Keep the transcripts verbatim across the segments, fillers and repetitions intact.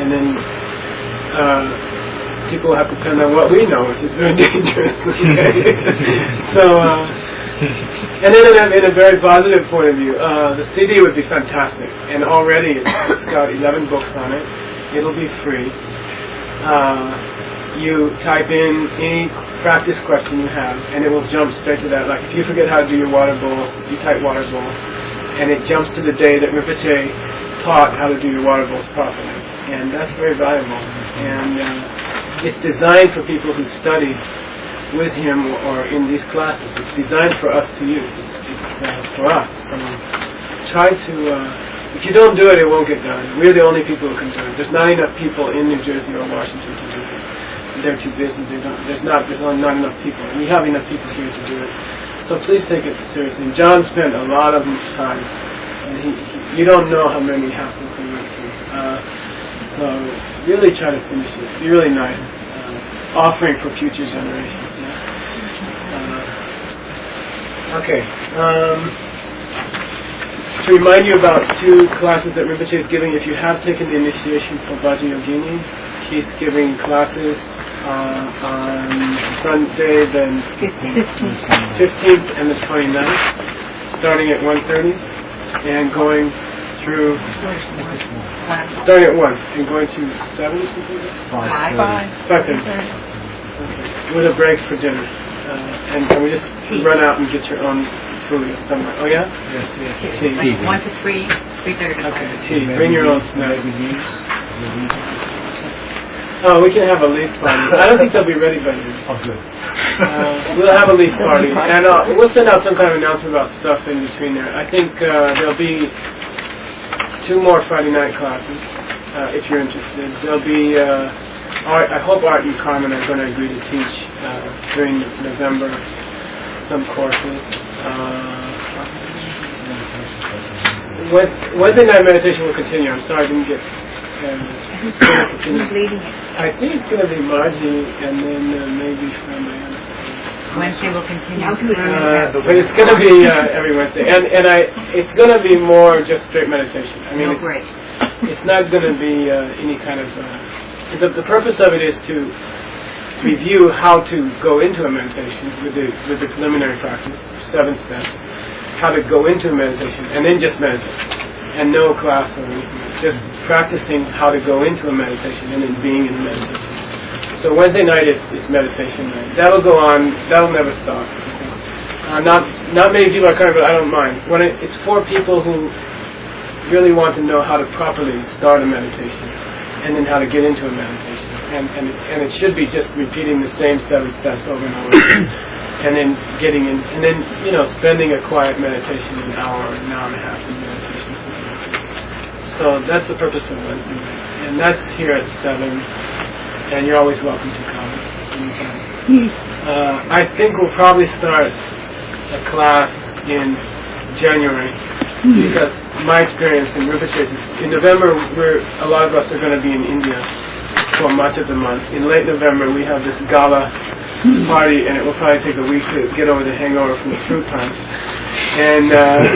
and then uh, people have to depend on what we know, which is very dangerous. so, uh, and then in a, in a very positive point of view, uh, the C D would be fantastic, and already it's, it's got eleven books on it. It'll be free. Uh, you type in any practice question you have, and it will jump straight to that. Like if you forget how to do your water bowl, you type water bowl, and it jumps to the day that Rinpoche taught how to do your water bowls properly, and that's very valuable. And uh, it's designed for people who study with him or in these classes. It's designed for us to use. It's, it's uh, for us. So try to. Uh, if you don't do it, it won't get done. We're the only people who can do it. There's not enough people in New Jersey or Washington to do it. They're too busy. They don't, there's not. There's not enough people. We have enough people here to do it. So please take it seriously. And John spent a lot of time. And he, he, you don't know how many hassles he went through. Uh, so really try to finish it. Be really nice. Uh, offering for future generations. Yeah? Uh, okay. Um, to remind you about two classes that Rinpoche is giving, if you have taken the initiation for Vajrayogini, he's giving classes uh, on Sunday the fifteenth and the twenty-ninth, starting at one thirty and going through, starting at one and going to seven or something? Five. Five thirty. Okay. With a break for dinner. Uh, and can we just tea. Run out and get your own food somewhere? Oh yeah? Yes, yes. Tea. Tea. One to three, three thirty to okay, five. Tea. Bring your own snacks. Oh, we can have a leaf party. I don't think they'll be ready by then. Oh, good. Uh, we'll have a leaf party. And uh, we'll send out some kind of announcement about stuff in between there. I think uh, there'll be two more Friday night classes, uh, if you're interested. There'll be... Uh, Art, I hope Art and Carmen are going to agree to teach uh, during November some courses. Uh, Wednesday night meditation will continue. I'm sorry I didn't get... Uh, it's going to continue. Who's leading it? I think it's going to be Margie and then uh, maybe Fernanda. Wednesday will continue. Uh, but it's going to be uh, every Wednesday. And, and I, it's going to be more just straight meditation. I mean, no it's, break. It's not going to be uh, any kind of... Uh, The, the purpose of it is to review how to go into a meditation with the with the preliminary practice, seven steps, how to go into a meditation, and then just meditate, and no class or anything, just practicing how to go into a meditation and then being in the meditation. So Wednesday night is, is meditation night. That'll go on. That'll never stop. Uh, not not many people are coming, but I don't mind. When it, it's for people who really want to know how to properly start a meditation. And then how to get into a meditation, and and and it should be just repeating the same seven steps over and over, and then getting in, and then you know spending a quiet meditation an hour, an hour and a half in meditation. So that's the purpose of it, and that's here at seven, and you're always welcome to come. Uh, I think we'll probably start a class in January. Because my experience in Rinpoche is in November, we're, a lot of us are going to be in India for much of the month. In late November, we have this gala party, and it will probably take a week to get over the hangover from the fruit punch. And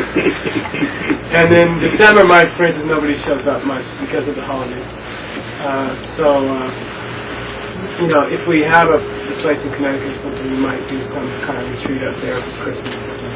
uh, and then December, my experience is nobody shows up much because of the holidays. Uh, so, uh, you know, if we have a, a place in Connecticut or something, we might do some kind of retreat up there for Christmas.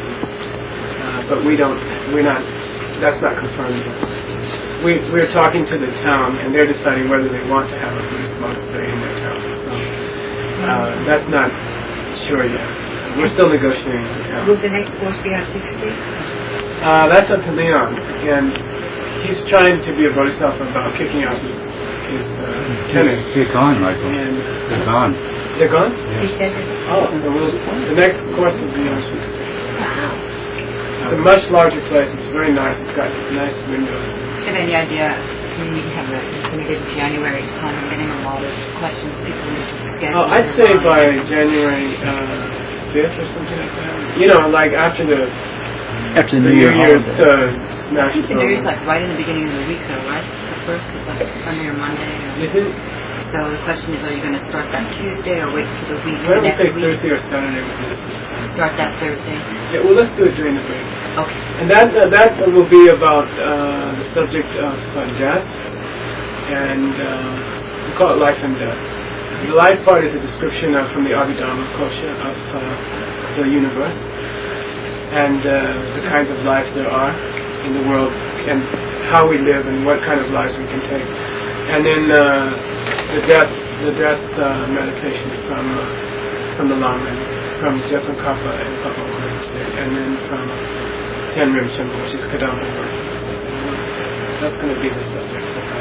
Uh, but we don't, we're not, that's not confirmed yet. We, we're talking to the town, and they're deciding whether they want to have a Buddhist monastery in their town. So, uh, that's not sure yet. We're still negotiating with the town. Will the next course be on sixty? Uh, that's up to Leon, and he's trying to be a bodhisattva about kicking out his, his uh, tenants. They're gone, Michael. And They're gone. They're gone? He said it. Oh, so we'll, the next course will be on sixty. Wow. It's a much larger place. It's very nice. It's got nice windows. Do you have any idea when we have a estimated January time? I'm getting a lot of questions people need to schedule. Oh, I'd say by January uh, fifth or something like that. You know, like after the after the New, New Year Year's holiday. uh, smash. I think the New Year's like right in the beginning of the week, though, right? The first is like Sunday or Monday. Or... Is it? So the question is, are you going to start that Tuesday or wait for the week? Why don't we next say week? Thursday or Saturday? Start that Thursday. Yeah, well, let's do it during the break. Okay. And that uh, that will be about uh, the subject of uh, death. and uh, we call it life and death. The life part is a description of, from the Abhidharma Kosha of uh, the universe and uh, the kinds of life there are in the world and how we live and what kind of lives we can take. And then uh, the death, the death uh, meditation from uh, from the Lama, from Jetsun Kappa and Papa State, and then from Tenrim Shenpo, which is Kadamba. That's going to be the subject.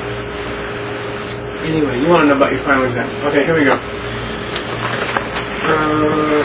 Anyway, you want to know about your final exam. Okay, here we go. Uh,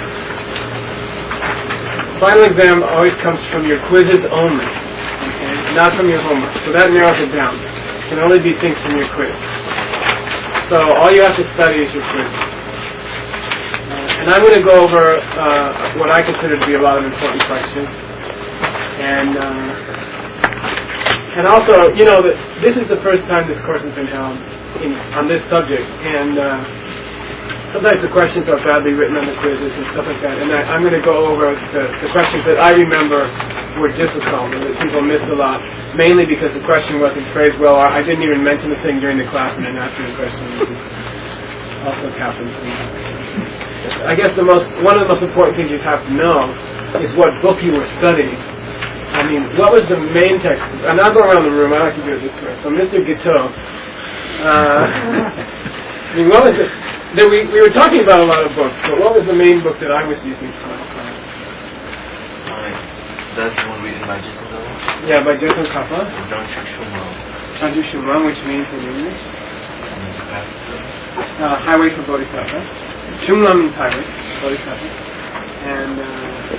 final exam always comes from your quizzes only, okay? Not from your homework. So that narrows it down. It can only be things from your quiz. So all you have to study is your quiz. Uh, and I'm going to go over uh, what I consider to be a lot of important questions. And uh, and also, you know, that this is the first time this course has been held in, on this subject. And uh, sometimes the questions are badly written on the quizzes and stuff like that. And I, I'm going to go over the, the questions that I remember were difficult and that people missed a lot, mainly because the question wasn't phrased well. Or I didn't even mention the thing during the class and then after the question, which also happens. I guess the most one of the most important things you have to know is what book you were studying. I mean, what was the main text? And I'll go around the room. I like to do it this way. So, Mister Guiteau, uh, I mean, what was it? There we we were talking about a lot of books, but what was the main book that I was using for last time? That's the one reading by Jetsun Kappa. Yeah, by Jetsun Kappa. Chanju Shuman. Chanju Shuman, which means in English? Uh, highway for Bodhisattva. Shuman means highway, Bodhisattva. And uh,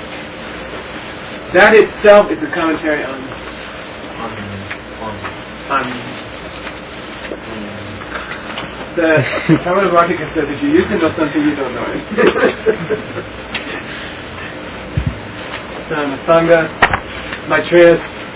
that itself is a commentary on On, on, on the Pramana Vartika says if you used to know something you don't know it. Son, Sangha, Maitreya,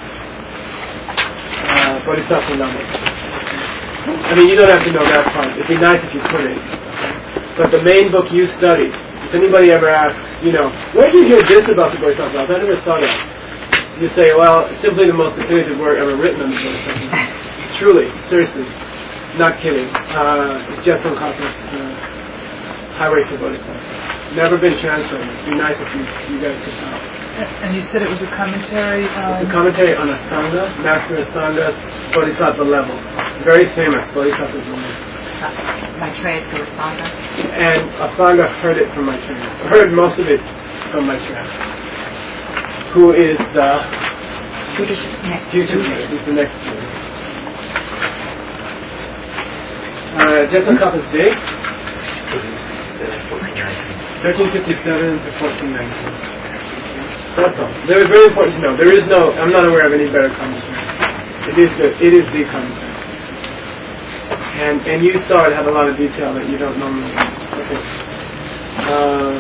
uh, Bodhisattva Lama. I mean, you don't have to know that part. It'd be nice if you could it. But the main book you studied, if anybody ever asks, you know, where did you hear this about the Bodhisattva? I never saw that. You say, well, simply the most definitive work ever written on the Bodhisattva. Truly, seriously, not kidding. Uh, it's Jetsun Kappa's uh, Highway to Bodhisattva. Never been translated. It'd be nice if you, you guys could find it. And you said it was a commentary on... It's a commentary on Asanga, Master Asanga's Bodhisattva level. Very famous, Bodhisattva's level. Maitreya to Asanga. And Asanga heard it from Maitreya. Heard most of it from Maitreya. Who is the Future next. future Buddha. He's the next Buddha. Uh, Jetsun Kappa's date? thirteen fifty-seven to fourteen nineteen. That's all. There is very important to know. There is no, I'm not aware of any better commentary. It is the, it is the commentary. And and you saw it had a lot of detail that you don't normally have. Okay. Uh,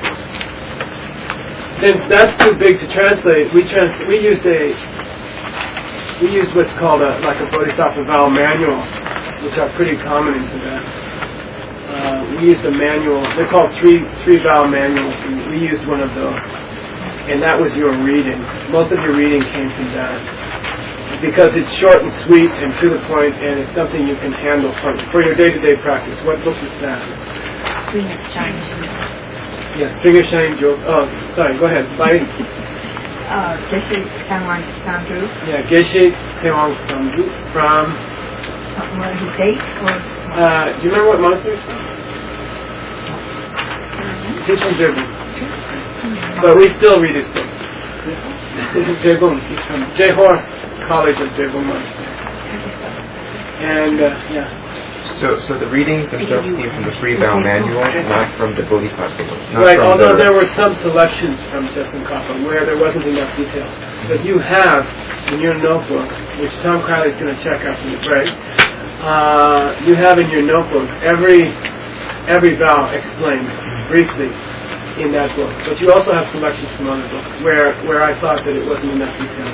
since that's too big to translate, we trans we used a we used what's called a like a Bodhisattva vow manual, which are pretty common in Tibet. Uh, we used a manual. They're called three three vow manuals. And we used one of those, and that was your reading. Most of your reading came from that. Because it's short and sweet and to the point, and it's something you can handle for, for your day-to-day practice. What book is that? String of Shining Jewels. Yes, String of Shining Jewels. Oh, sorry, go ahead. By, Uh, Geshe Sangwan Sangru. yeah, Geshe Sewang Samju from... Uh, what his date or... Uh, do you remember what monastery it's from? He's from Jerbun. But we still read his book. Jerbun. He's from Jehor College of Jerbun Monastery. And, uh, yeah. So, so the readings themselves came from the Free Vow Manual, not from the Bodhisattva book. Not Right, from although the... there were some selections from Jetsun Kappa where there wasn't enough detail. But you have in your notebook, which Tom Crowley's going to check after the break, uh, you have in your notebook every every vow explained briefly in that book. But you also have selections from other books where, where I thought that it wasn't enough detail.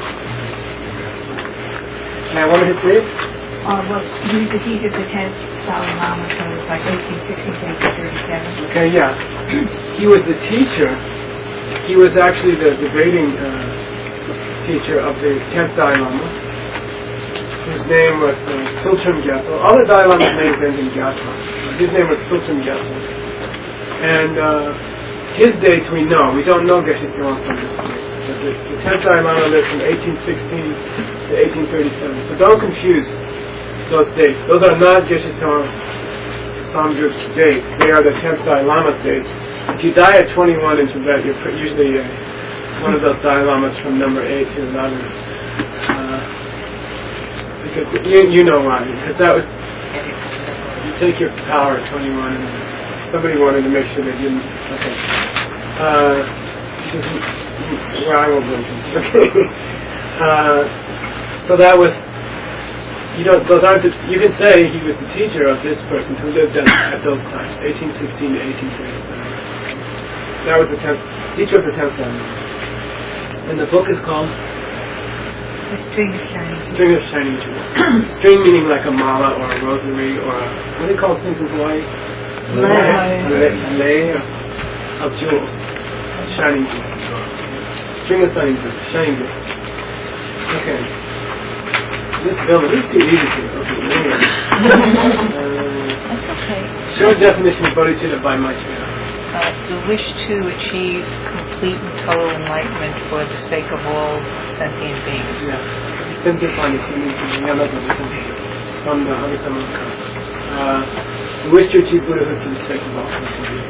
Can I one minute, please? Uh, well, he's the teacher of the tenth Dalai Lama, so it's like eighteen sixty to eighteen thirty-seven. Okay, yeah. He was the teacher. He was actually the debating uh, teacher of the tenth Dalai Lama. whose name was uh, Sultram Gyatso. All the Dalai Lama's names end in Gyatso. His name was Sultram Gyatso. And uh, his dates we know. We don't know Geshe Sion's dates. But the, the tenth Dalai Lama lived from eighteen sixteen to eighteen thirty-seven. So don't confuse those dates. Those are not Geshe Sion Samdrup's dates. They are the tenth Dalai Lama's dates. If you die at twenty-one in Tibet, you're pr- usually uh, one of those Dalai Lamas from number eight to eleven. Uh, because you, you know why. Because that was, you take your power at twenty-one, and somebody wanted to make sure they didn't. Okay. Uh, just, well, I won't mention. Okay. Uh, so that was. You know, those aren't. The, you can say he was the teacher of this person who lived at, at those times, eighteen sixteen to eighteen thirty-seven. That was the tenth teacher of the tenth Lama. And the book is called The String of Shining String of Shining Jewels. String meaning like a mala or a rosary or a, what do they call things in Hawaii? Lei. A lei of, of jewels, shining jewels. String of shining jewels. Shining jewels. Okay. This building is too easy to okay. Anyway. uh, That's okay. Short definition of bodhicitta by Maitreya. Uh, the wish to achieve complete and total enlightenment for the sake of all sentient beings. Yeah. Simplifying it from the Avisamaka. Uh, the wish to achieve Buddhahood for the sake of all sentient beings.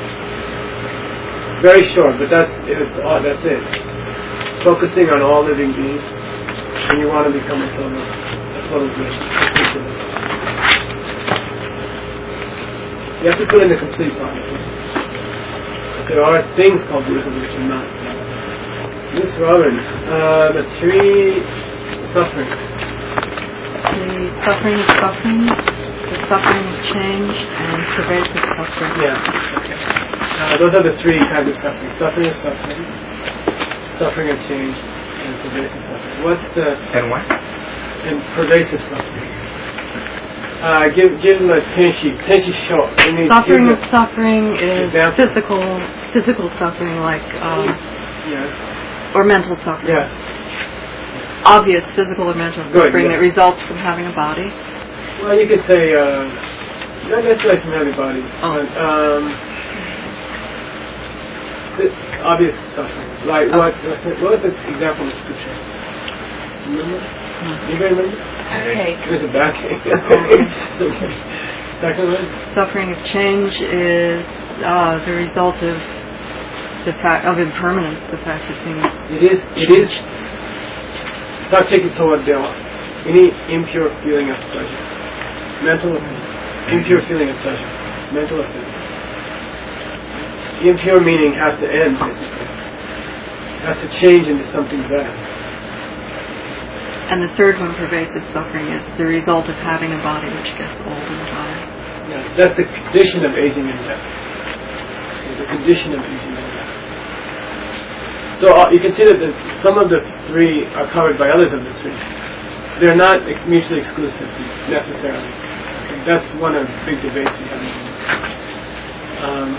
Very short, but that's it's all. That's it. Focusing on all living beings, and you want to become a total, a total good. You have to put in the complete body. There are things called Buddhism which are not. Miss Robin, uh, the three sufferings. The suffering of suffering, the suffering of change, and pervasive suffering. Yeah. Okay. Uh, those are the three kinds of suffering. Suffering of suffering, suffering of change, and pervasive suffering. What's the... And what? And pervasive suffering. Uh, give give them a tenshi, tenshi show. Suffering of suffering is example. physical, physical suffering, like, um, Yeah. or mental suffering. Yeah. Obvious physical or mental Good, suffering yeah. that results from having a body. Well, you could say, uh, not necessarily from everybody, Oh. but, um, the obvious suffering. Like, Oh. what, what was the example of scriptures? Remember? Anybody remember? Okay. There's a backache. Second one? Suffering of change is uh, the result of the fact of impermanence, the fact that things. It is, it is, Sachikisowa dewa, any impure feeling of pleasure. Mental or physical. Impure feeling of pleasure. Mental or physical. Impure meaning has to end, basically. Has to change into something better. And the third one, pervasive suffering, is the result of having a body which gets old and dies. Yeah, that's the condition of aging and death. Okay, the condition of aging and death. So uh, you can see that the, some of the three are covered by others of the three. They're not ex- mutually exclusive necessarily. Okay, that's one of the big debates we have. Um,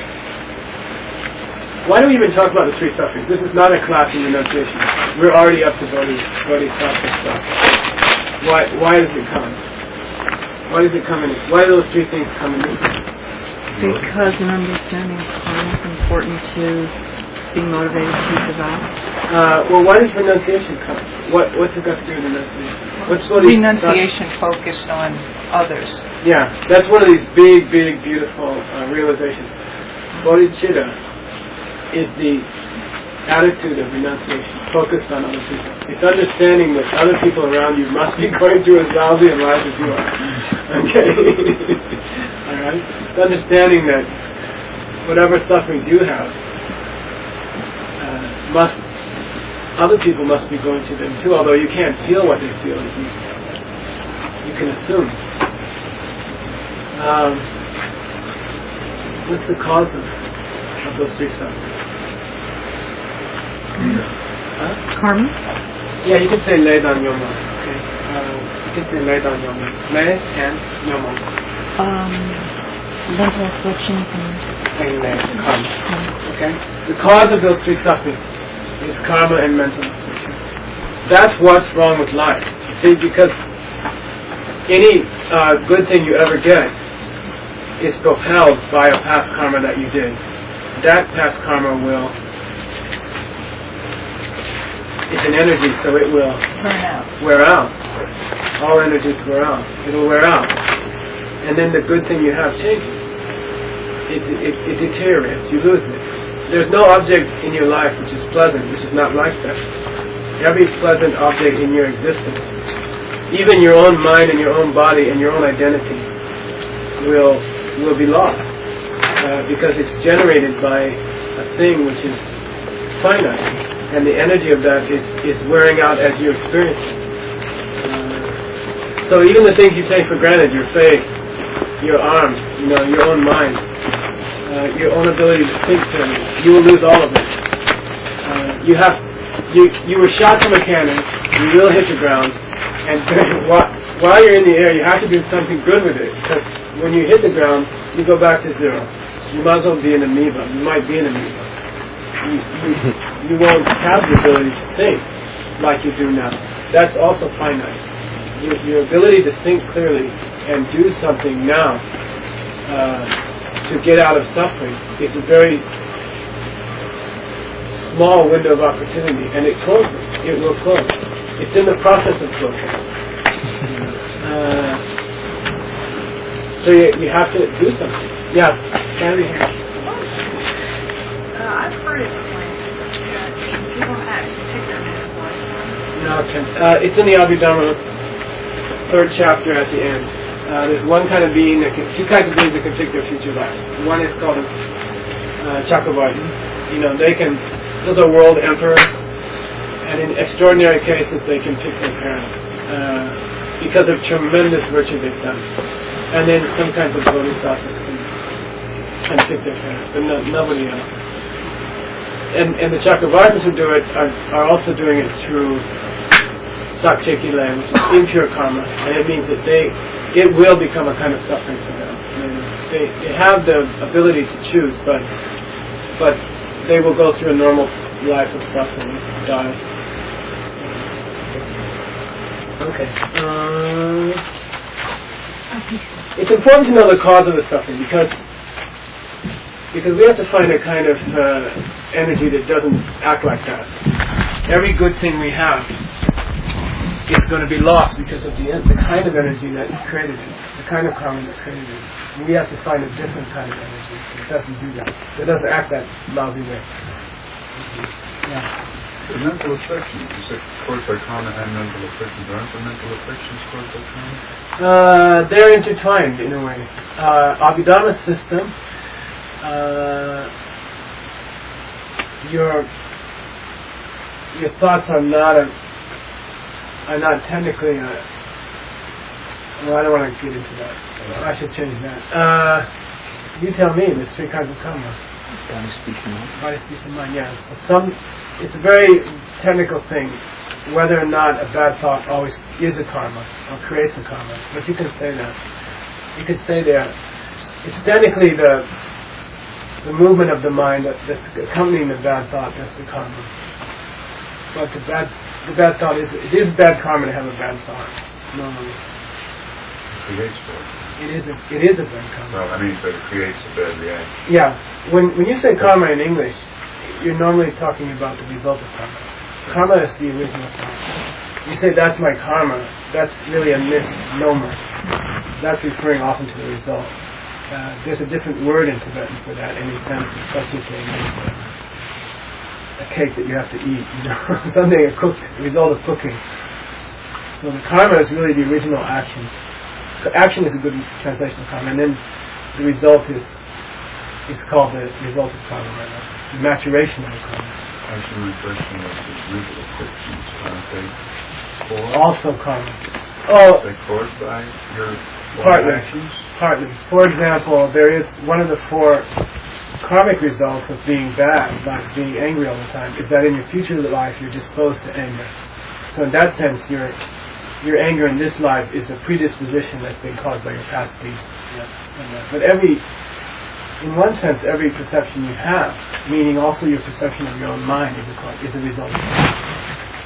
why do we even talk about the three sufferings? This is not a class in renunciation. We're already up to bodhi, bodhisattva stuff. Why, why does it come? Why does it come in? Why do those three things come in? Because an understanding of karma is important to being motivated to keep the vow. Uh, well, why does renunciation come? What, what's it got to do with renunciation? What's what is- Renunciation focused on others. Yeah, that's one of these big, big, beautiful uh, realizations. Bodhicitta is the attitude of renunciation, focused on other people. It's understanding that other people around you must be going through as lousy a life as you are. Okay? Alright? It's understanding that whatever sufferings you have, uh, must, other people must be going through them too, although you can't feel what they feel. You, you can assume. Um, what's the cause of, of those three sufferings? Huh? Karma? Yeah, you can say lay down yomo. Okay. Uh, you can say lay down yomo. Lay and yomo. Um, mental afflictions and And lay, karma. Okay? The cause of those three sufferings is karma and mental affliction. that's what's wrong with life. You see, because any uh, good thing you ever get is propelled by a past karma that you did. That past karma will, it's an energy, so it will Burn out. wear out. All energies wear out. It'll wear out. And then the good thing you have changes. It, it, it deteriorates. You lose it. There's no object in your life which is pleasant, which is not like that. Every pleasant object in your existence, even your own mind and your own body and your own identity, will will be lost uh, because it's generated by a thing which is finite, and the energy of that is, is wearing out as you experience it. Uh, so even the things you take for granted, your face, your arms, you know, your own mind, uh, your own ability to think clearly, you will lose all of it. Uh, you have you you were shot from a cannon, you will hit the ground, and while, while you're in the air, you have to do something good with it, because when you hit the ground, you go back to zero. You might as well be an amoeba. You might be an amoeba. You, you, you won't have the ability to think like you do now. That's also finite. Your, your ability to think clearly and do something now uh, to get out of suffering is a very small window of opportunity, and it closes. It will close. It's in the process of closing. Uh, so you, you have to do something. Yeah, Candy here. Uh, I've heard it claimed that people had particular minutes lifetime. No, okay. uh, it's in the Abhidhamma, third chapter at the end. Uh, there's one kind of being, that can, two kinds of beings that can pick their future lives. One is called uh, Chakravartin. You know, they can, those are world emperors, and in extraordinary cases they can pick their parents uh, because of tremendous virtue they've done. And then some kinds of bodhisattvas can, can pick their parents, but no, nobody else. And, and the Chakravartins who do it are, are also doing it through Sakchekile, which is impure karma, and it means that they, it will become a kind of suffering for them. I mean, they, they have the ability to choose, but but they will go through a normal life of suffering, die. Okay. Um, it's important to know the cause of the suffering because because we have to find a kind of uh, energy that doesn't act like that. Every good thing we have is going to be lost because of the the kind of energy that created it, the kind of karma that created it. And we have to find a different kind of energy that doesn't do that, that doesn't act that lousy way. Yeah. The mental afflictions, you said caused by karma and mental afflictions. Aren't the mental afflictions caused by karma? Uh, they're intertwined in a way. Uh, Abhidhamma system, uh, your your thoughts are not a are not technically a, well, I don't want to get into that. I should change that. Uh, you tell me. There's three kinds of karma. Body, speech, and mind. Body, speech, and mind. Yeah. So some. It's a very technical thing, whether or not a bad thought always is a karma or creates a karma. But you can say that. You can say that it's technically the the movement of the mind that, that's accompanying the bad thought that's the karma. But the bad the bad thought is it is bad karma to have a bad thought normally. It creates bad. It is a it is a bad karma. Well, I mean, but it creates a bad reaction. Yeah. When when you say karma in English, you're normally talking about the result of karma. Karma is the original karma. You say that's my karma, that's really a misnomer. That's referring often to the result. Uh, there's a different word in Tibetan for that, in the sense that Pachite means a, a cake that you have to eat, you know, something a cooked result of cooking. So the karma is really the original action. So action is a good translation of karma, and then the result is is called the result of karma, right? The maturation of the karma. Actually, my question was the mental afflictions. Aren't they caused? Also karma. Oh, Are they caused by your partly. actions? Partly. For example, there is one of the four karmic results of being bad, like being angry all the time, is that in your future life you're disposed to anger. So in that sense, your your anger in this life is a predisposition that's been caused by your past deeds. Yeah. But every, in one sense, every perception you have, meaning also your perception of your own mind, is a is a result of that.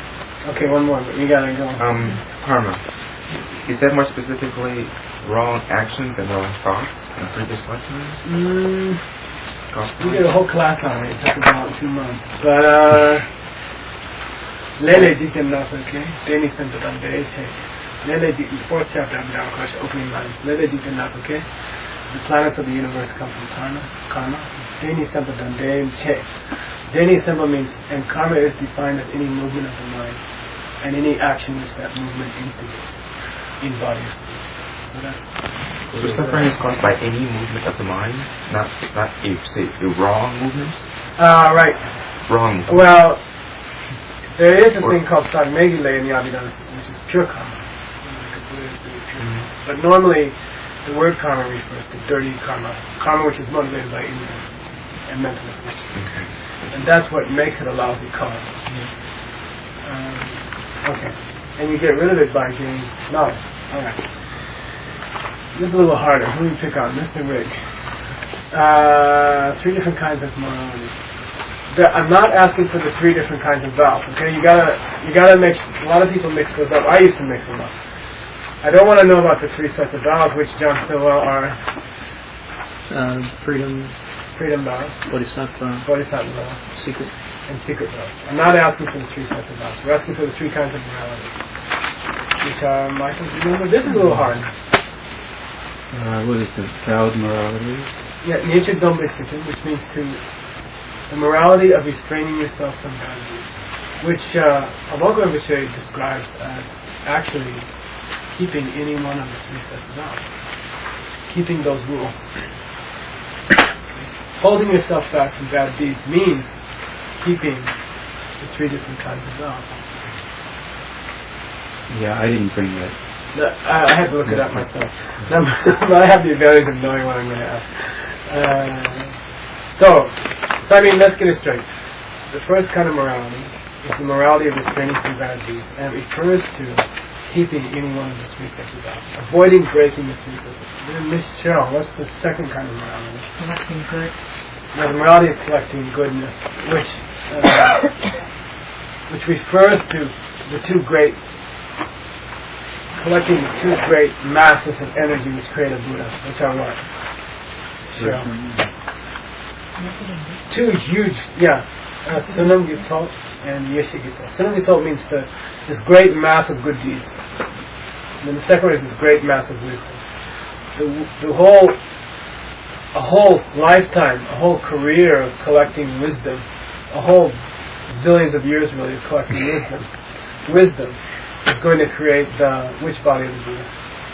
Okay, one more, but you gotta go. Um, karma. Is that more specifically wrong actions and wrong thoughts in previous lifetimes? Mm, Gospel? we did a whole class on it. It took about two months. But, uh, Lele Jitem Nasa, okay? Deni Sentadan Dereche. Lele Jitem, fourth chapter of Dharmakasha, opening lines. Lele Jitem Nasa, okay? The planets of the universe come from karma. Karma. Deni Sentadan Dereche. Deni Sempa means, and karma is defined as any movement of the mind and any action which that movement instigates in body or spirit. So that's. So suffering is caused by any movement of the mind, not not a say a wrong movement. Uh, right. Wrong movement. Well, there is a thing called Sagmegile in the Abhidhamma system, which is pure karma. Like a Buddhist thing, pure karma. But normally, the word karma refers to dirty karma, karma which is motivated by ignorance and mental affliction. Okay. And that's what makes it a lousy cause. Um, okay. And you get rid of it by getting knowledge. Alright. This is a little harder. Who do you pick on? Mister Rick. Uh, three different kinds of morality. The, I'm not asking for the three different kinds of vows, okay? You gotta, you gotta mix, a lot of people mix those up. I used to mix them up. I don't want to know about the three sets of vows, which John Stillwell are Uh, freedom, freedom vows, bodhisattva, bodhisattva vows, secret. and secret vows. I'm not asking for the three sets of vows. We're asking for the three kinds of morality. Which are, Michael, do you remember? This is a little hard. Uh, what is the vowed morality? Yeah, nature dombitsitin, which means to the morality of restraining yourself from bad deeds, which uh, Avogadro Rinpoche describes as actually keeping any one of the three sets of vows, keeping those rules. Holding yourself back from bad deeds means keeping the three different kinds of vows. Yeah, I didn't bring that. The, I, I had to look it up myself, but I have the advantage of knowing what I'm going to ask. Uh, so, so I mean, let's get it straight. The first kind of morality is the morality of restraining from bad deeds, and it refers to keeping any one of the three sets of vows, avoiding breaking the three sets of vows. Then Miss Cheryl, what's the second kind of morality? Collecting good. Now, the morality of collecting goodness, which uh, which refers to the two great, collecting the two great masses of energy which create a Buddha, which are what? Cheryl. Two huge, yeah, uh, Sunam Gitsol and Yeshe Gitsol. Sunam Gitsol means the, this great mass of good deeds. And then the second one is this great mass of wisdom. The, the whole, a whole lifetime, a whole career of collecting wisdom, a whole zillions of years really of collecting wisdom, wisdom is going to create the, which body of the Buddha?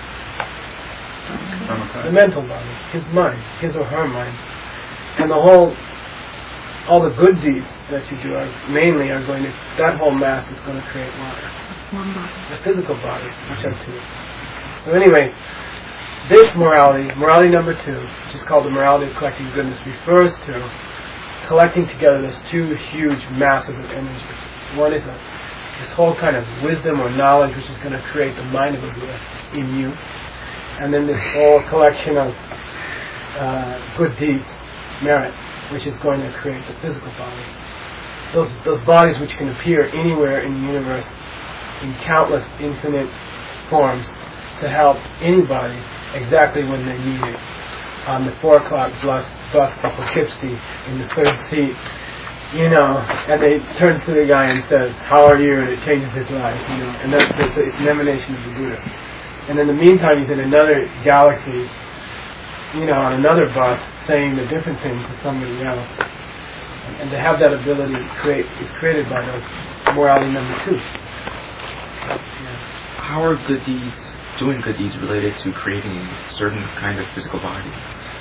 The mental body, his mind, his or her mind. And the whole, all the good deeds that you do are mainly are going to, that whole mass is going to create what? One body. The physical bodies, which are two. So anyway, this morality, morality number two, which is called the morality of collecting goodness, refers to collecting together those two huge masses of energy. One is a, this whole kind of wisdom or knowledge which is going to create the mind of a Buddha in you. And then this whole collection of uh, good deeds, merit, which is going to create the physical bodies. Those those bodies which can appear anywhere in the universe in countless infinite forms to help anybody exactly when they need it. On the four o'clock bus, bus to Poughkeepsie in the third seat, you know, and they turns to the guy and says, "How are you?" and it changes his life, you know, and that's, that's it's an emanation of the Buddha. And in the meantime, he's in another galaxy, you know, on another bus, saying the different thing to somebody else. And, and to have that ability to create is created by the morality number two. Yeah. How are good deeds, doing good deeds, related to creating a certain kind of physical body?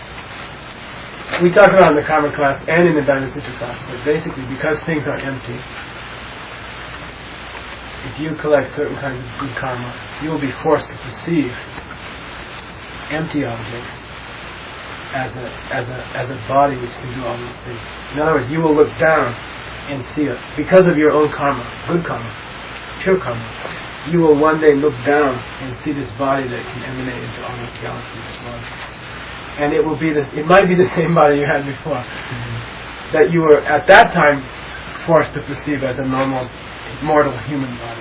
We talk about it in the Karma class and in the Dhyana Sutta class, but basically because things are empty, if you collect certain kinds of good karma, you will be forced to perceive empty objects as a as a as a body which can do all these things. In other words, you will look down and see it because of your own karma, good karma, pure karma. You will one day look down and see this body that can emanate into all these galaxies as well. And it will be this. It might be the same body you had before, mm-hmm. that you were at that time forced to perceive as a normal mortal human body.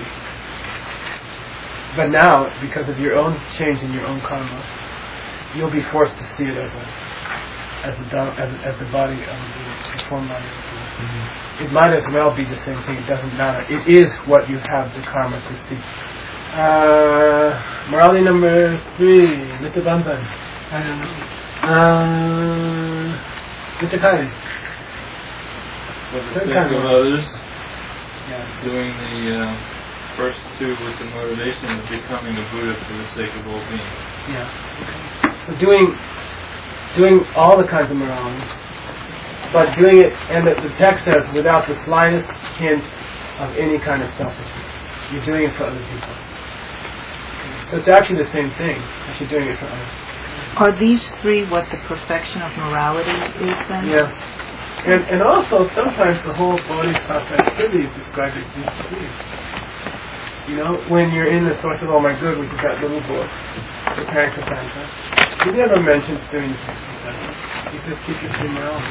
But now, because of your own change in your own karma, you'll be forced to see it as a as a as, a, as the body of the, the form body of the Buddha. Mm-hmm. It might as well be the same thing. It doesn't matter. It is what you have the karma to see. Uh, morality number three, Mister Bantan. I don't know. Uh, Mister Kai. For the Third sake kind of of- others, Yeah. doing the uh, first two with the motivation of becoming a Buddha for the sake of all beings. Yeah. So doing doing all the kinds of morality, but doing it, and the, the text says without the slightest hint of any kind of selfishness. You're doing it for other people. So it's actually the same thing as you're doing it for others. Are these three what the perfection of morality is then? Yeah. And and also sometimes the whole bodhisattva activity is described as these three. You know, when you're in the Source of All My Good, which is that little book, the Pankapanta, he never mentions doing this. He says keep your three morality.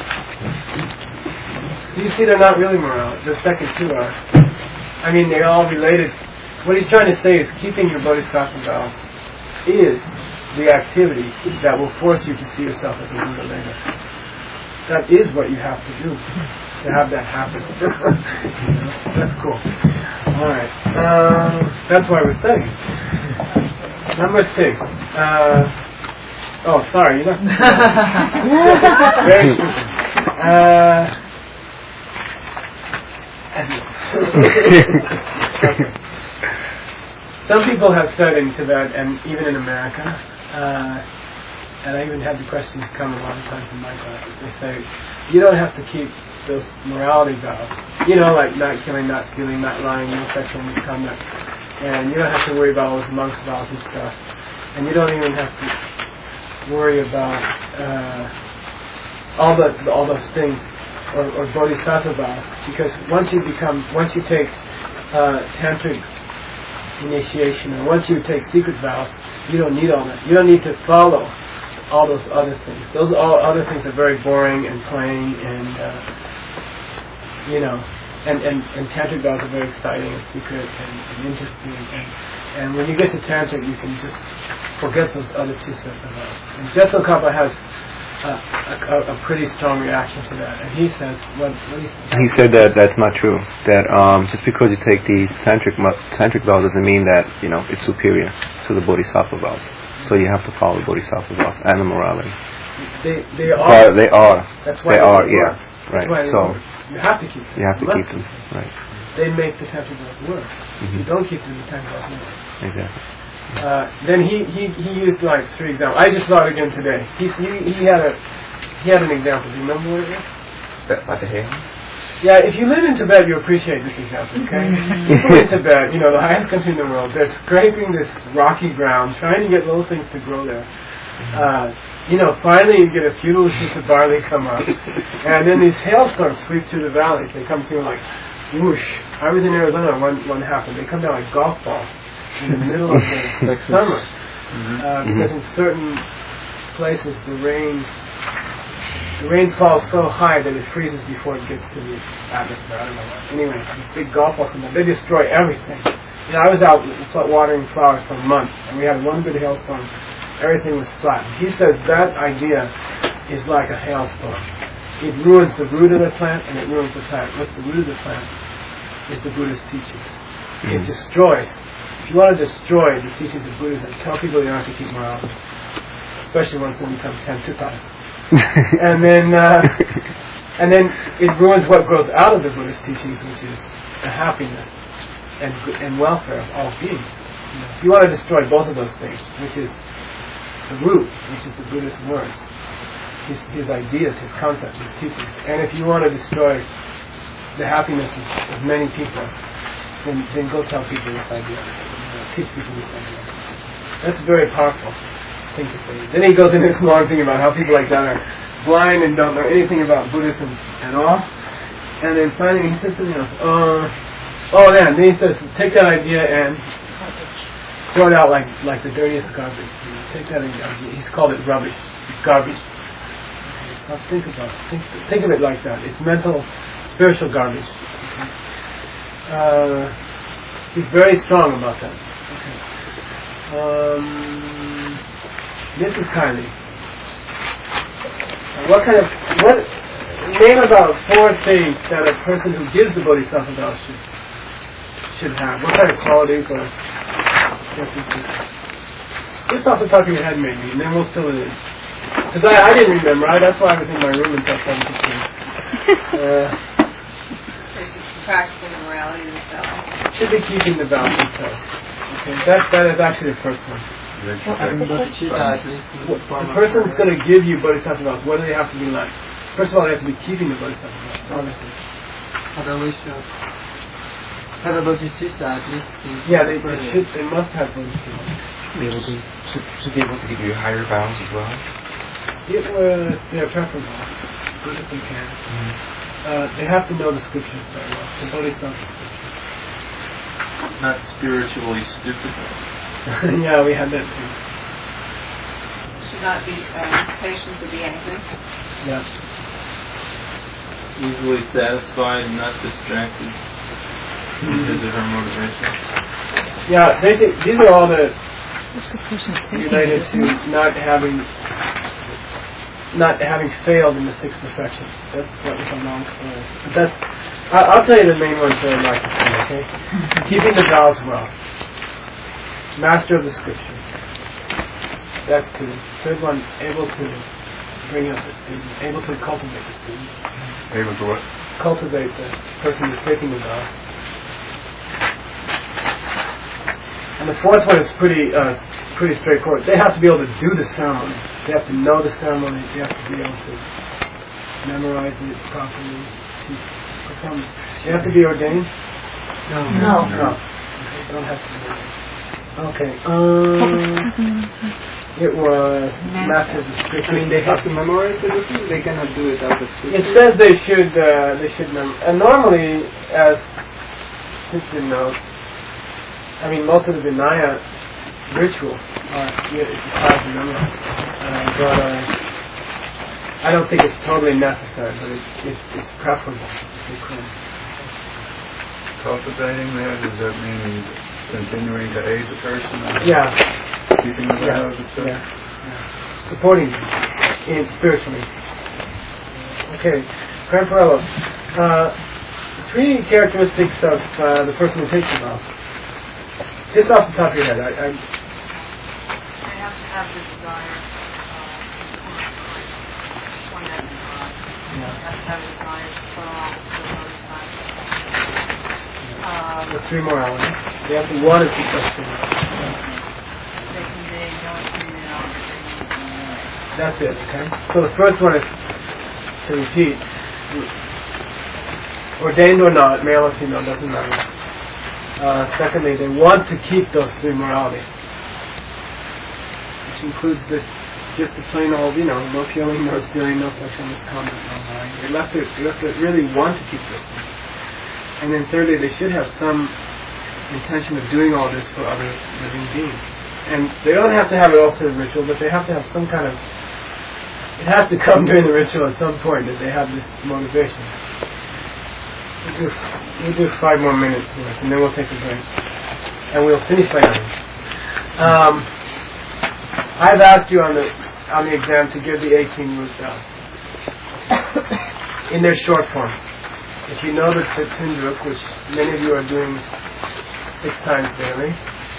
So you see they're not really morality. The second two are. I mean, they're all related. What he's trying to say is keeping your bodhisattva vows is the activity that will force you to see yourself as a Buddha later. That is what you have to do to have that happen. You know, that's cool. Alright. Um, that's why we're studying. Number six. Uh, oh, sorry. You're not very simple. Uh, okay. Some people have said in Tibet and even in America, uh, and I even had the questions come a lot of times in my classes. They say, you don't have to keep those morality vows. You know, like not killing, not stealing, not lying, no sexual misconduct. And you don't have to worry about all those monks' vows and stuff. And you don't even have to worry about uh, all the all those things, or, or bodhisattva vows. Because once you become, once you take uh, tantric initiation, or once you take secret vows, you don't need all that. You don't need to follow all those other things. Those all other things are very boring and plain, and uh, you know, and, and, and tantric vows are very exciting and secret and, and interesting. And, and when you get to tantric, you can just forget those other two sets of vows. And Jetsun-Kappa has a, a, a pretty strong reaction to that, and he says, what, what he says? He said that that's not true. That um, just because you take the tantric mo- tantric vow doesn't mean that you know it's superior to the bodhisattva vows. So you have to follow bodhisattva vows and the morality. They they are. But they are. That's why they, they are. work. Yeah. That's why Right. they So work. You have to keep them. you have to You keep must. them. Right. They make the tantric vows work. Mm-hmm. If you don't keep them, the tantric vows work. Exactly. Uh, then he, he, he used like three examples. I just saw it again today. He, he he had a he had an example. Do you remember what it was? About the hair? Yeah, if you live in Tibet, you appreciate this example, okay? People in Tibet, you know, the highest country in the world, they're scraping this rocky ground, trying to get little things to grow there. Uh, you know, finally you get a few little shoots of barley come up, and then these hailstorms sweep through the valleys. They come through like whoosh. I was in Arizona, one one happened. They come down like golf balls in the middle of the, the summer, uh, because in certain places the rain the rain falls so high that it freezes before it gets to the atmosphere. I don't know why. Anyway, these big golf balls come down. They destroy everything. You know, I was out watering flowers for a month, and we had one good hailstorm. Everything was flat. He says that idea is like a hailstorm. It ruins the root of the plant, and it ruins the plant. What's the root of the plant? Is the Buddha's teachings. It destroys. If you want to destroy the teachings of Buddhism, tell people you don't have to keep morality, especially once they become tantrikas. and then, uh, and then it ruins what grows out of the Buddhist teachings, which is the happiness and and welfare of all beings. You know, if you want to destroy both of those things, which is the root, which is the Buddhist words, his his ideas, his concepts, his teachings, and if you want to destroy the happiness of, of many people, then then go tell people this idea, you know, teach people this idea. That's a very powerful thing to say. Then he goes into this long thing about how people like that are blind and don't know anything about Buddhism at all. And then finally he says something else. Uh, oh, yeah. And then he says, take that idea and throw it out like like the dirtiest garbage. You know, take that idea. He's called it rubbish, garbage. Okay, so think about it. Think, think of it like that. It's mental, spiritual garbage. Okay? Uh, he's very strong about that. Okay. Um, Missus Kylie. Uh, what kind of what name about four things that a person who gives the Bodhisattva vow should should have? What kind of qualities or characteristics? Just off the top of your head, maybe, and then we'll fill it in. Because I, I didn't remember. I, that's why I was in my room until seven fifteen. Uh, Practicing the morality of the vow. should be keeping the vow themselves. Okay, that that is actually the first one. Well, the person's going to give you Bodhisattva vows. What do they have to be like? First of all, they have to be keeping the Bodhisattva vows, obviously. Yeah, they, they should. They must have Bodhisattva. Be able to, should, should be able to give you higher vows as well. It was yeah, preferable. Good if they can. Mm-hmm. Uh, they have to know the scriptures very well. The Bodhisattva scriptures. Not spiritually stupid. Yeah, we had that too. Should not be um, patience would be anything. Yeah. Easily satisfied and not distracted. Mm-hmm. His or her motivation. Yeah, basically, these are all the What's the person's thinking? related to not having not having failed in the six perfections. That's what was a long story. But that's I, I'll tell you the main ones that I'd like to see. Okay, keeping the vows well, master of the scriptures. That's two. Third one, able to bring up the student, able to cultivate the student. Able to what? Cultivate the person who's taking the vows. And the fourth one is pretty uh, pretty straightforward. They have to be able to do the ceremony. They have to know the ceremony. They have to be able to memorize it properly, to perform. They have to be ordained? No. No. No. Okay, don't have to be ordained. Okay. Um, it was master of the scriptures. I mean, they have to memorize everything. They cannot do it out of scripture. It says they should. Uh, they should mem- And normally, as since you know. I mean, most of the Vinaya rituals are yeah, it's hard to remember. Uh, but uh, I don't think it's totally necessary, but it's, it's, it's preferable if you could. Cultivating that, does that mean continuing to aid the person? Yeah. Keeping the Yeah. vows, et cetera? Yeah. Yeah. Supporting them in spiritually. Okay. Grandparello. Uh, three characteristics of uh, the person who takes the vows. Just off the top of your head, I, I They have to have the desire uh, one that God. They have to have a desire to put on the other side. the three more elements. They have to want to keep those three. They convey no opinion on That's it, okay? So the first one is to repeat. Ordained or not, male or female, doesn't matter. Uh, secondly, they want to keep those three moralities, which includes the just the plain old, you know, no killing, no stealing, no sexual misconduct, no lying. They have to, they have to really want to keep this thing. And then thirdly, they should have some intention of doing all this for other living beings. And they don't have to have it all through the ritual, but they have to have some kind of. It has to come during the ritual at some point that they have this motivation. We'll do, we'll do five more minutes here, and then we'll take a break. And we'll finish by nine. Um, I've asked you on the on the exam to give the eighteen root vows in their short form. If you know the Tindruk, which many of you are doing six times daily,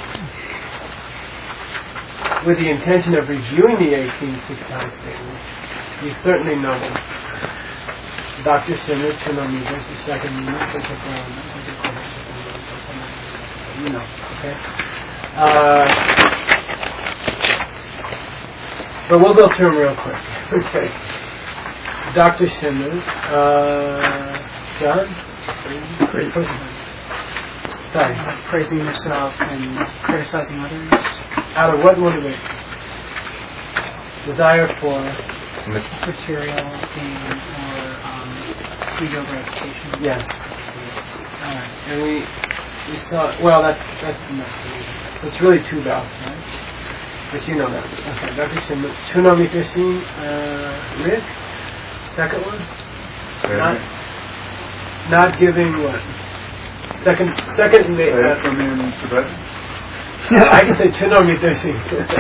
with the intention of reviewing the eighteen six times daily, you certainly know them. Doctor Shimmer, Chinomidas, the second unit, you know, okay? Uh, but we'll go through them real quick. Okay. Doctor Shimmer, uh, John? Great. Sorry. Praising yourself and criticizing others. Out of what motivation? Desire for Material gain or um, ego gratification. yeah. Alright. And we we saw well that's that's enough. So it's really two vows, right? But you know that. Okay, Doctor Shimmer. Chunomitashin uh Rick. Second one? Not not giving what? Second, second, Say it uh, for me in Tibet. I can say Chino Mitashi.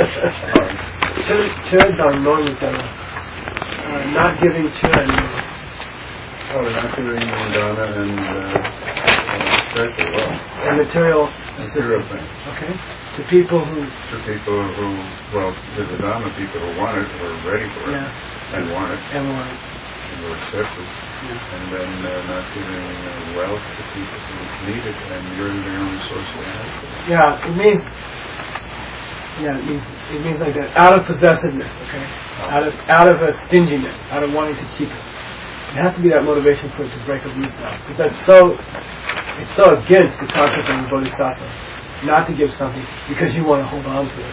Chur Dang No Mitara. Not giving Chur anymore. Oh, not giving dana and uh, uh, well, And material material assistance. things. Okay. To people who, To people who, well, to the dana people who want it, who are ready for it, yeah, and want it, and want it. and will accept it. Yeah. And then uh, not giving uh, wealth to people who need it, and you're the only source they have. Yeah, it means, yeah, it means, it means like that, out of possessiveness, okay? Out of, out of a stinginess, out of wanting to keep it. It has to be that motivation for it to break a root now. Because that's so, it's so against the concept of the bodhisattva. Not to give something because you want to hold on to it.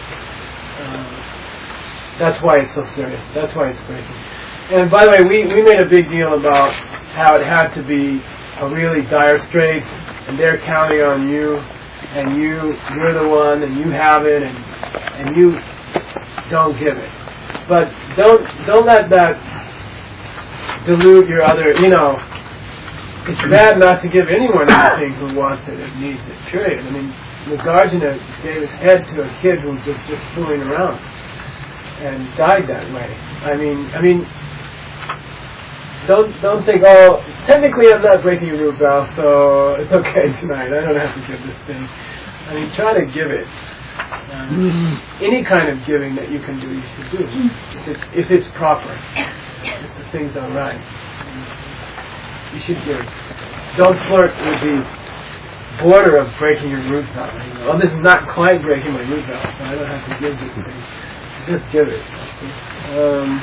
Uh, that's why it's so serious. That's why it's breaking. And by the way, we, we made a big deal about how it had to be a really dire straits, and they're counting on you, and you, you're the one, and you have it, and and you don't give it. But don't don't let that dilute your other, you know, it's bad not to give anyone anything who wants it and needs it, period. I mean, Nagarjuna gave his head to a kid who was just fooling around and died that way. I mean, I mean, don't don't think, oh, technically I'm not breaking a root vow, so it's okay tonight. I don't have to give this thing. I mean, try to give it. Um, any kind of giving that you can do, you should do. If it's if it's proper, if the things are right, you should give. Don't flirt with the border of breaking your root vow. You know, oh, this is not quite breaking my root vow, so I don't have to give this thing. Just give it. Um,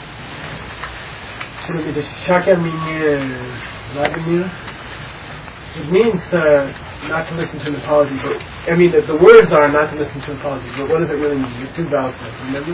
it means uh, not to listen to an apology, but I mean the, the words are not to listen to an apology, but what does it really mean? There's two vows there, remember?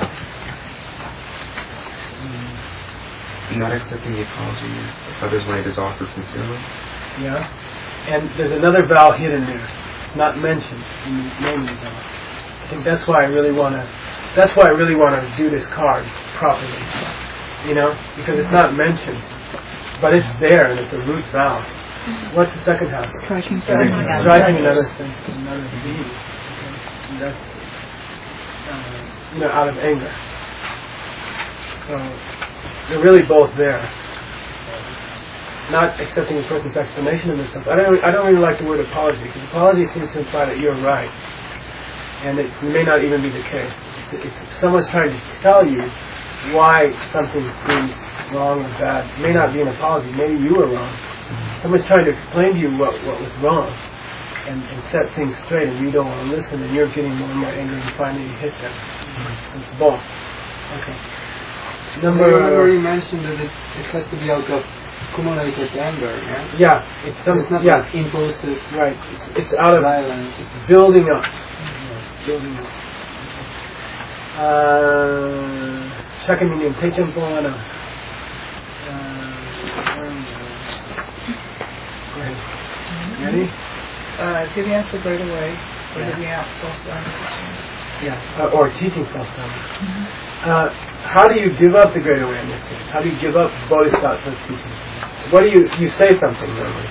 Not accepting the apology is others when it is offered sincerely. Yeah. And there's another vow hidden there. It's not mentioned in the name of the vow. I think that's why I really want to. That's why I really want to do this card properly. You know, because it's not mentioned, but it's there and it's a root vow. What's the second house? Striking Striking another sense, another being. Okay. And that's uh, you know, out of anger. So they're really both there. Not accepting a person's explanation of themselves. I don't. I don't really like the word apology, because apology seems to imply that you're right, and it may not even be the case. It's, it's someone's trying to tell you why something seems wrong or bad. It may not be an apology. Maybe you were wrong. Someone's trying to explain to you what what was wrong, and, and set things straight, and you don't want to listen, and you're getting more and more angry, and finally you hit them. So it's both. Okay. Number. I remember you mentioned that it, it has to be out of accumulated anger, yeah? Yeah, it's some, it's not yeah. like impulsive. Right, it's, it's out of violence. It's building up. Yeah, building up. Uh, Shakyamuni Techampoana. Go ahead. Ready? Uh, giving out the great away, or yeah. giving out false dharma teachings. Yeah, uh, or teaching false dharma. Mm-hmm. Uh, how do you give up the great away in this case? How do you give up bodhisattva teachings? What do you, you say something normally?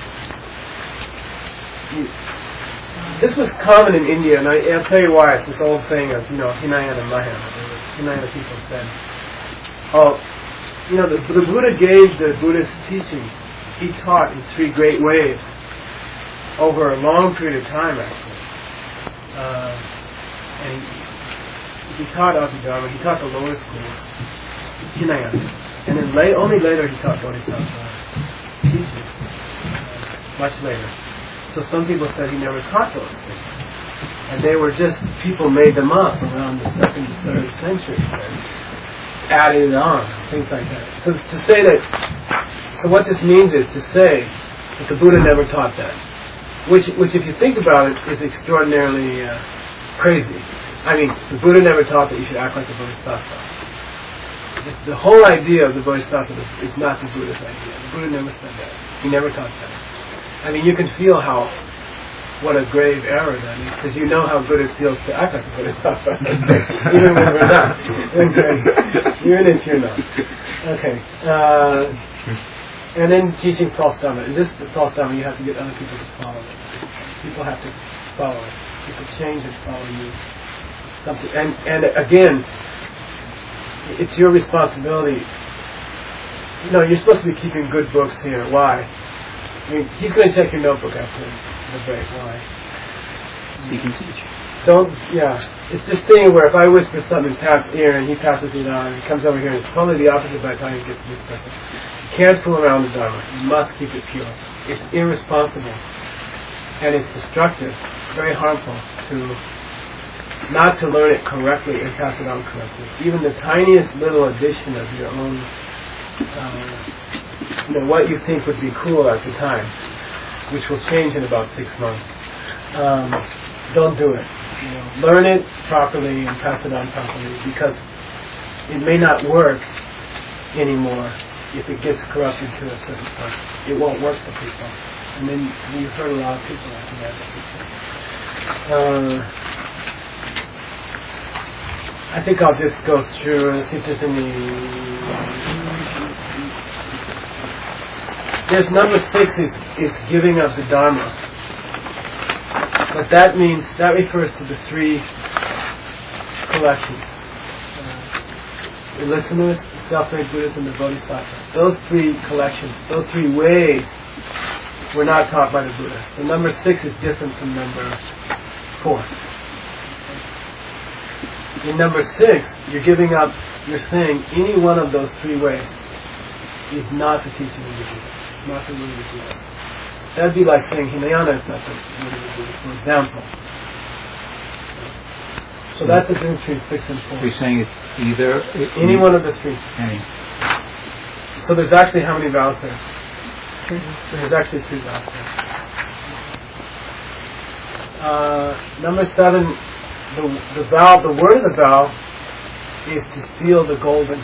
You, this was common in India, and I, I'll tell you why. It's this old saying of, you know, Hinayana Mahayana. Hinayana people said, oh, you know, the, the Buddha gave the Buddhist teachings. He taught in three great ways over a long period of time, actually. Uh, and he, he taught Abhidharma, he taught the lower schools, Hinayana. And then late, only later he taught Bodhisattva teachings, uh, much later. So some people said he never taught those things. And they were just, people made them up around the second to third century and added it on, things like that. So to say that, so what this means is to say that the Buddha never taught that. Which, which if you think about it, is extraordinarily uh, crazy. I mean, the Buddha never taught that you should act like a Bodhisattva. It's the whole idea of the Bodhisattva is, is not the Buddha's idea. The Buddha never said that. He never taught that. I mean, you can feel how, what a grave error that is, because you know how good it feels to act like a Bodhisattva. Even when we're not. Okay. Even if you're not. Okay. Uh, And then teaching false dharma. And this false dharma, you have to get other people to follow it. People have to follow it. People change and follow you. Something. And and again, it's your responsibility. You know, you're supposed to be keeping good books here. Why? I mean, he's going to check your notebook after the break. Why? So you can teach. Don't, yeah. It's this thing where if I whisper something in Pat's ear and he passes it on and he comes over here and it's totally the opposite by the time he gets to this person. You can't fool around the Dharma. You must keep it pure. It's irresponsible. And it's destructive. It's very harmful to not to learn it correctly and pass it on correctly. Even the tiniest little addition of your own, uh, you know, what you think would be cool at the time, which will change in about six months. Um, don't do it. You know, learn it properly and pass it on properly, because it may not work anymore if it gets corrupted to a certain point. It won't work for people. And then you've heard a lot of people after that. Uh, I think I'll just go through and see if there's any... There's number six is, is giving of the Dharma. But that means, that refers to the three collections. Uh, the listeners, the self-made Buddhists, and the Bodhisattvas. Those three collections, those three ways were not taught by the Buddha. So number six is different from number four. In number six, you're giving up, you're saying any one of those three ways is not the teaching of the Buddha, not the way of the Buddha. That'd be like saying Hinayana is not the way of the Buddha, for example. So that's the difference between six and four. You're saying it's either... Any one of the three. Any. So there's actually how many vows there? There's actually three vows there. Uh, number seven, the the vow, the word of the vow is to steal the golden,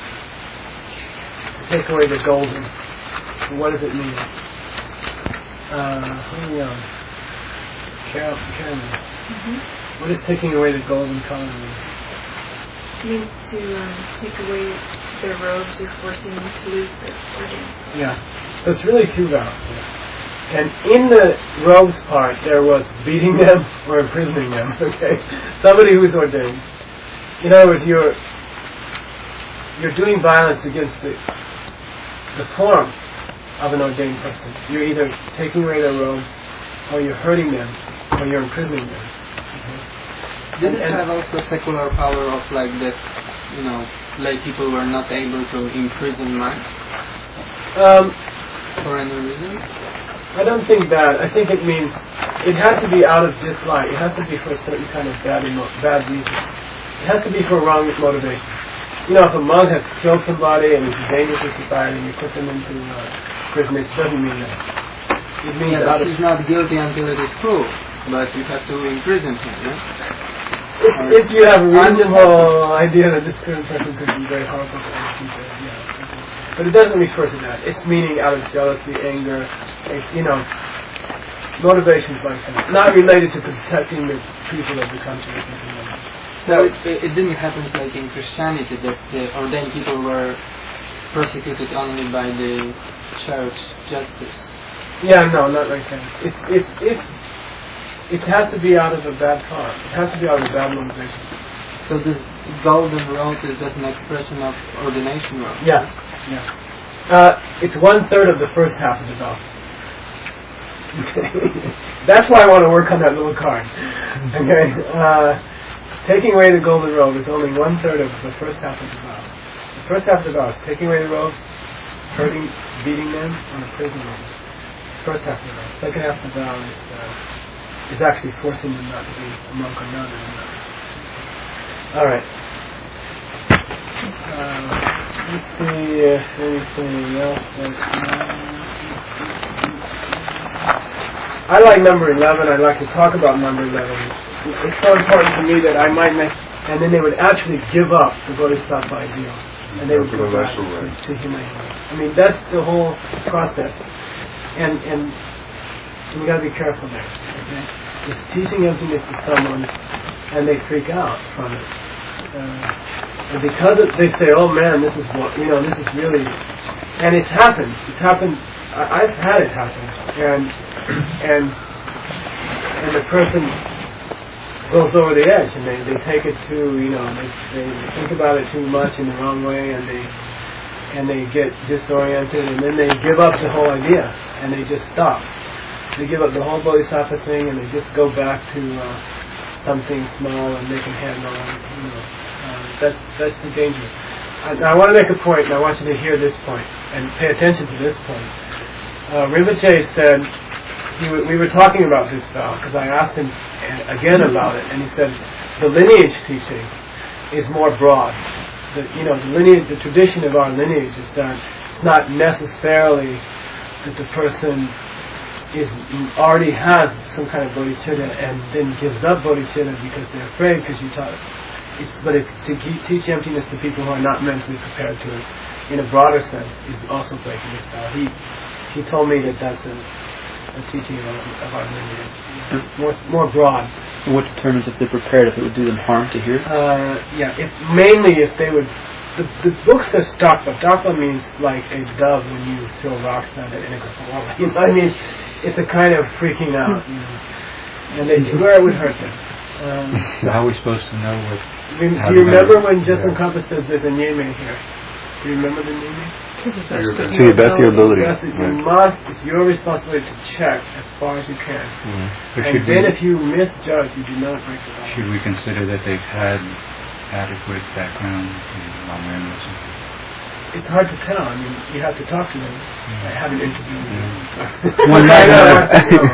to take away the golden. And what does it mean? Uh, who are we on? Carol, Karen. Mm-hmm. What is taking away the golden color mean? It means to um, take away their robes or forcing them to lose their ordained. Yeah. So it's really two vows. And in the robes part, there was beating them or imprisoning them. Okay, somebody who's ordained. In other words, you're you're doing violence against the the form of an ordained person. You're either taking away their robes, or you're hurting them, or you're imprisoning them. Okay. Did it and, have also secular power of like that? You know, lay people were not able to imprison monks um, for any reason. I don't think that. I think it means it has to be out of dislike. It has to be for a certain kind of bad emo- bad reason. It has to be for wrong motivation. You know, if a monk has killed somebody and is dangerous to society and you put them into uh, prison, it doesn't mean that. It means Yeah, out but of... he's not guilty until it is proved. But you have to imprison him, yeah? If, if you have a reasonable idea that this current person could be very harmful to other people, yeah. But it doesn't refer to that. It's meaning out of jealousy, anger, you know, motivations like that. Not related to protecting the people of the country or something like that. So it, it didn't happen like in Christianity that the ordained people were persecuted only by the church justice. Yeah, no, not like that. It's it's if it has to be out of a bad thought. It has to be out of a bad motivation. So this golden robe is that an expression of ordination robe? Yeah, yeah. Uh, it's one third of the first half of the vow. That's why I want to work on that little card. Okay. Uh, taking away the golden robe is only one third of the first half of the vow. The first half of the vow is taking away the robes, hurting, beating them, and imprisoning them. First half of the vow. Second half of the vow is uh, is actually forcing them not to be a monk or nun anymore. All right. Uh, let's see if anything else. I like number eleven. I'd like to talk about number eleven. It's so important to me that I might make, and then they would actually give up the Bodhisattva ideal, and they would go back to, to humanity. I mean, that's the whole process, and and, and you got to be careful there. Okay? It's teaching emptiness to someone, and they freak out from it. Uh, and because it, they say, "Oh man, this is what you know. This is really and it's happened. It's happened. I, I've had it happen, and and and the person goes over the edge, and they, they take it too, you know, they, they think about it too much in the wrong way, and they and they get disoriented, and then they give up the whole idea, and they just stop. They give up the whole bodhisattva thing, and they just go back to uh, something small, and they can handle it. You know, uh, that's that's the danger. I, now I want to make a point, and I want you to hear this point and pay attention to this point. Uh, Rinpoche said, he w- we were talking about this vow because I asked him again about it, and he said the lineage teaching is more broad. The, you know, the lineage, the tradition of our lineage is that it's not necessarily that the person is already has some kind of bodhicitta and then gives up bodhicitta because they're afraid because you taught. It's, but it's to ge- teach emptiness to people who are not mentally prepared to it. In a broader sense, is also breaking this vow. He he told me that that's a, a teaching of, of our lineage. It's more more broad. What determines if they're prepared, if it would do them harm to hear? Uh, yeah, if, mainly if they would. The, the book says dakpa. Dakpa means like a dove when you throw rocks at it and it goes, oh, you know what I mean? It's a kind of freaking out. You know? And they swear it would hurt them. Um, so how are we supposed to know what... Do you remember when Jetsun Kampa says there's a nyeme here? Do you remember the nyeme? To the best of your ability. Yes, you must, it's your responsibility to check as far as you can. Mm-hmm. And then we, if you misjudge, you do not break the law. Should we consider that they've had adequate background in Lamrim or something? It's hard to tell. I mean, you have to talk to them. Mm-hmm. I haven't interviewed them. Yeah. One might not have,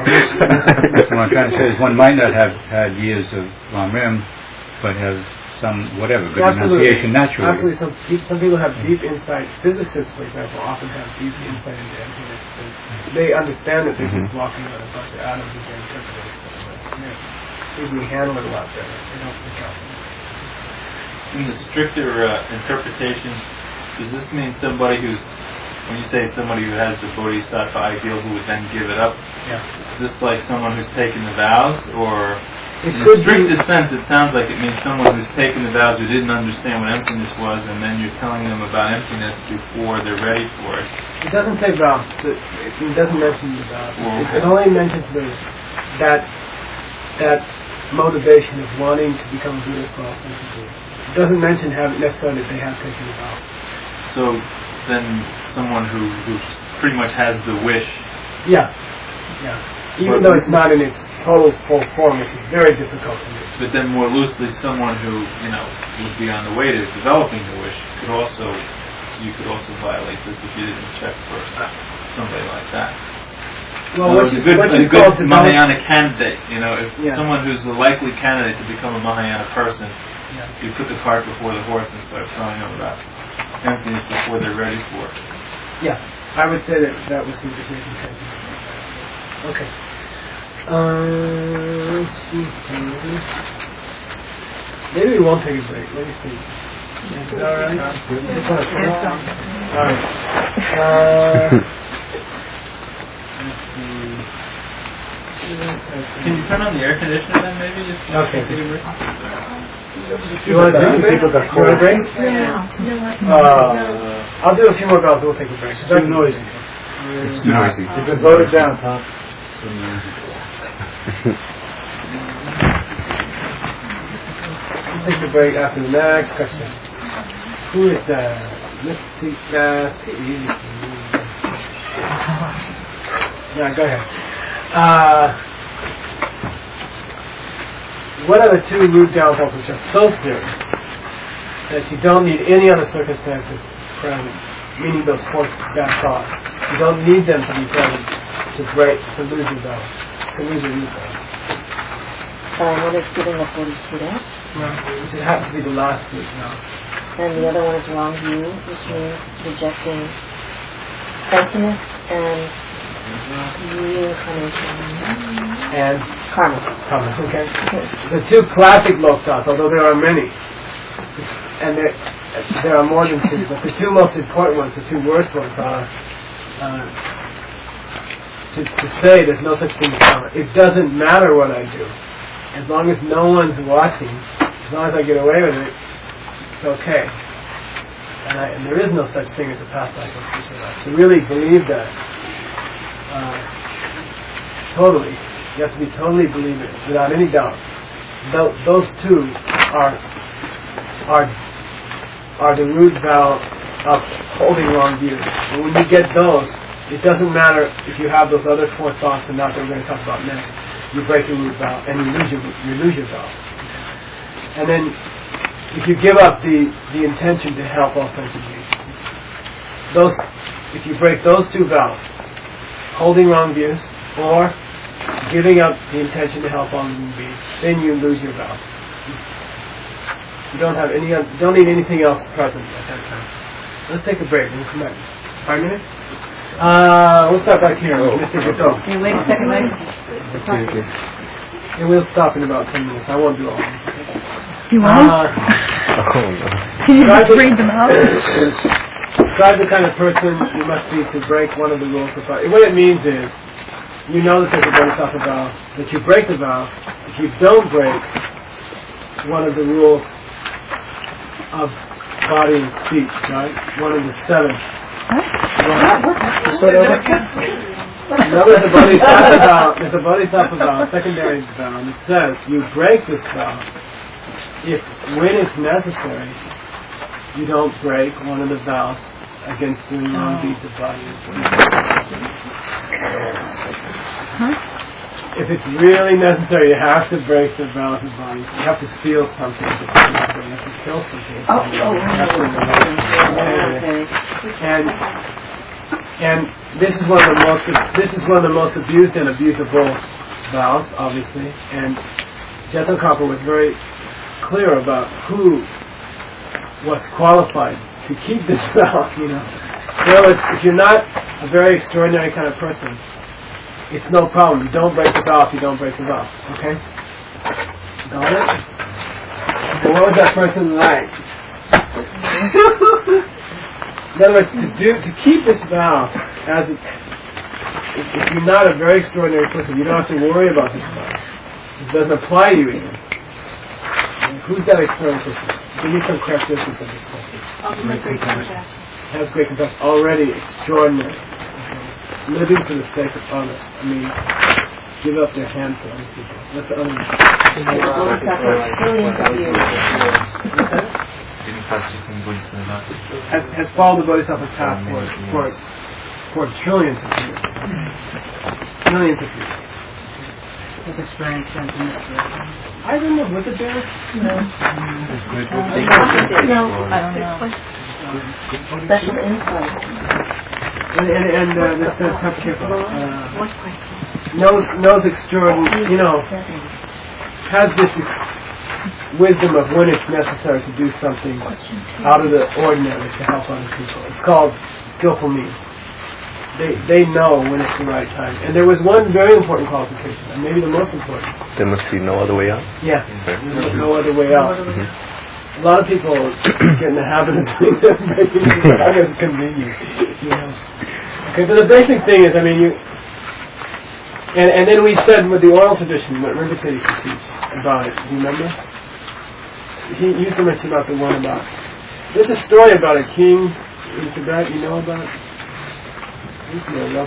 that's what I'm trying to say is one might not have had years of Lamrim, but have some, whatever, good Absolutely. enunciation naturally. Absolutely. Some, some people have deep insight. Physicists, for example, often have deep insight into emptiness. They understand that they're mm-hmm. just walking on a bunch of atoms and they're interpreting stuff. But they usually handle it a lot better. They don't pick out. In the stricter uh, interpretation, does this mean somebody who's, when you say somebody who has the bodhisattva ideal who would then give it up, yeah. is this like someone who's taken the vows, or... It in could the strictest sense, it sounds like it means someone who's taken the vows who didn't understand what emptiness was, and then you're telling them about emptiness before they're ready for it. It doesn't say vows. It doesn't mention the vows. Well, it, it only mentions the, that that motivation of wanting to become a Buddha for all sensitive. It doesn't mention have necessarily that they have taken the vows. So then, someone who who pretty much has the wish. Yeah, yeah. Even though it's not in its total full form, which is very difficult to do. But then more loosely, someone who, you know, would be on the way to developing the wish could also, you could also violate this if you didn't check first. Somebody like that. Well, no, what's a good, what a you good call Mahayana candidate, you know, if yeah. someone who's the likely candidate to become a Mahayana person, yeah. you put the cart before the horse and start telling them about emptiness before they're ready for it. Yeah, I would say that that was the decision. Okay. Uh, let's see. Maybe we won't take a break. Let me see. Is that alright? Alright. Uh, let's see. Can you turn on the air conditioner then, maybe? Just okay. Take a break? You want to take a break? You want a break? Yeah. Uh, I'll do a few more bells and we'll take a break. It's too noisy. It's too noisy. You can vote it down, Tom. We'll take the break after the next question. Who is that? Misty Yeah, go ahead. Uh, what are the two root downfalls which are so serious that you don't need any other circumstances present, meaning those four bad thoughts? You don't need them to be present to break, to lose your balance, to lose your root balance. Uh, one is giving up bodhicitta. Right. Which it has to be the last root now. And the other one is wrong view, which means rejecting emptiness and reincarnation. And karma. Karma, okay. The two classic loktas, although there are many, and there, there are more than two, but the two most important ones, the two worst ones are uh, to, to say there's no such thing as karma. It doesn't matter what I do. As long as no one's watching, as long as I get away with it, it's okay. And, I, and there is no such thing as a past life or future life. To really believe that, uh, totally, you have to be totally believe it without any doubt. Th- those two are are are the root valve of holding wrong views. And when you get those, it doesn't matter if you have those other four thoughts and not that we're going to talk about next. You break your root valve and you lose your you lose your valve. And then if you give up the, the intention to help all sentient beings, those if you break those two valves, holding wrong views or giving up the intention to help all living beings, then you lose your valve. You don't have any don't need anything else present at that time. Let's take a break and we'll come back. Five minutes? Uh, we'll start back here. Oh. Mister Gato. Hey, wait a second, wait. Okay, okay. And we'll stop in about ten minutes. I won't do all of them. You won't? Uh, Can you just read them out? Describe the kind of person you must be to break one of the rules of vow. What it means is, you know that there's a bodhisattva vow, that you break the vow. If you don't break one of the rules of body and speech, right? One of the seven. Start over. No, there's a bodhisattva vow. There's a bodhisattva vow, a secondary vow, and it says you break this vow if, when it's necessary, you don't break one of the vows against doing wrong deeds of body and speech. Huh? If it's really necessary, you have to break the vows of body. You have to steal something. You have to kill something. Oh, oh, and and this is one of the most this is one of the most abused and abusable vows, obviously. And Jetthakapa was very clear about who was qualified to keep this vow. You know, in other words, if you're not a very extraordinary kind of person, it's no problem. You don't break the vow if you don't break the vow. Okay? Got it? But what was that person like? In other words, to do to keep this vow, as it, if, if you're not a very extraordinary person, you don't have to worry about this vow. It doesn't apply to you even. Who's that extraordinary person? Give me some characteristics of this person. Ultimate great compassion. Has great compassion. Already extraordinary. Okay. Living for the sake of others. I mean, give up their hand for other people. That's the other one. Has, has followed the Bodhisattva path for, for, for trillions of years. Millions of years. His experience went in this way. I don't know. Was it there? No. No, I don't know. special insight. And, and, and uh, this uh, Tapakepa, uh, knows, knows extraordinary, you know, has this ex- wisdom of when it's necessary to do something out of the ordinary to help other people. It's called skillful means. They they know when it's the right time. And there was one very important qualification, and maybe the most important. There must be no other way out? Yeah, Okay. no, no other way out. Mm-hmm. A lot of people get in the habit of doing that, making it convenient. You know. Okay, but the basic thing is, I mean, you, and and then we said with the oral tradition, what Rinpoche used to teach about it. Do you remember? He used to mention about the one about. There's a story about a king in Tibet. You know about? This is a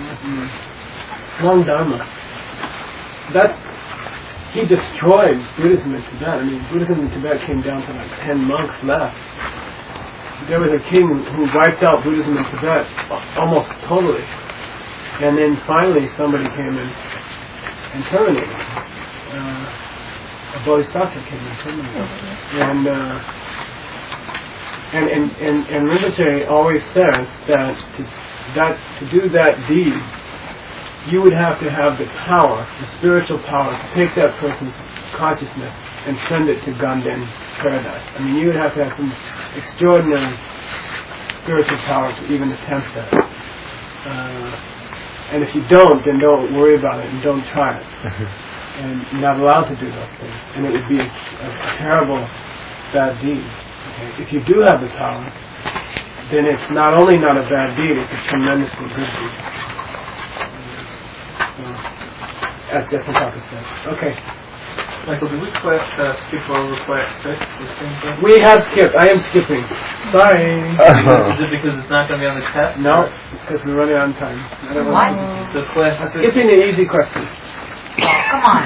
long Dharma. That's he destroyed Buddhism in Tibet. I mean, Buddhism in Tibet came down to like ten monks left. There was a king who wiped out Buddhism in Tibet almost totally. And then finally somebody came in and terminated it. Uh, a bodhisattva came and terminated it. And, uh, and, and, and, and Rinpoche always says that to, that to do that deed, you would have to have the power, the spiritual power, to take that person's consciousness and send it to Ganden paradise. I mean, you would have to have some extraordinary spiritual power to even attempt that. Uh, and if you don't, then don't worry about it and don't try it. And you're not allowed to do those things. And it would be a, a terrible, bad deed. Okay? If you do have the power, then it's not only not a bad deed, it's a tremendously good deed. So, as Jetthakapa said. Okay. Michael, did we quite, uh, skip over class six? The same thing? We have skipped. I am skipping. Sorry. Is it because it's not going to be on the test? No, because we're running out of time. I don't What? know. So class I'm six. skipping the easy question. Oh, come on.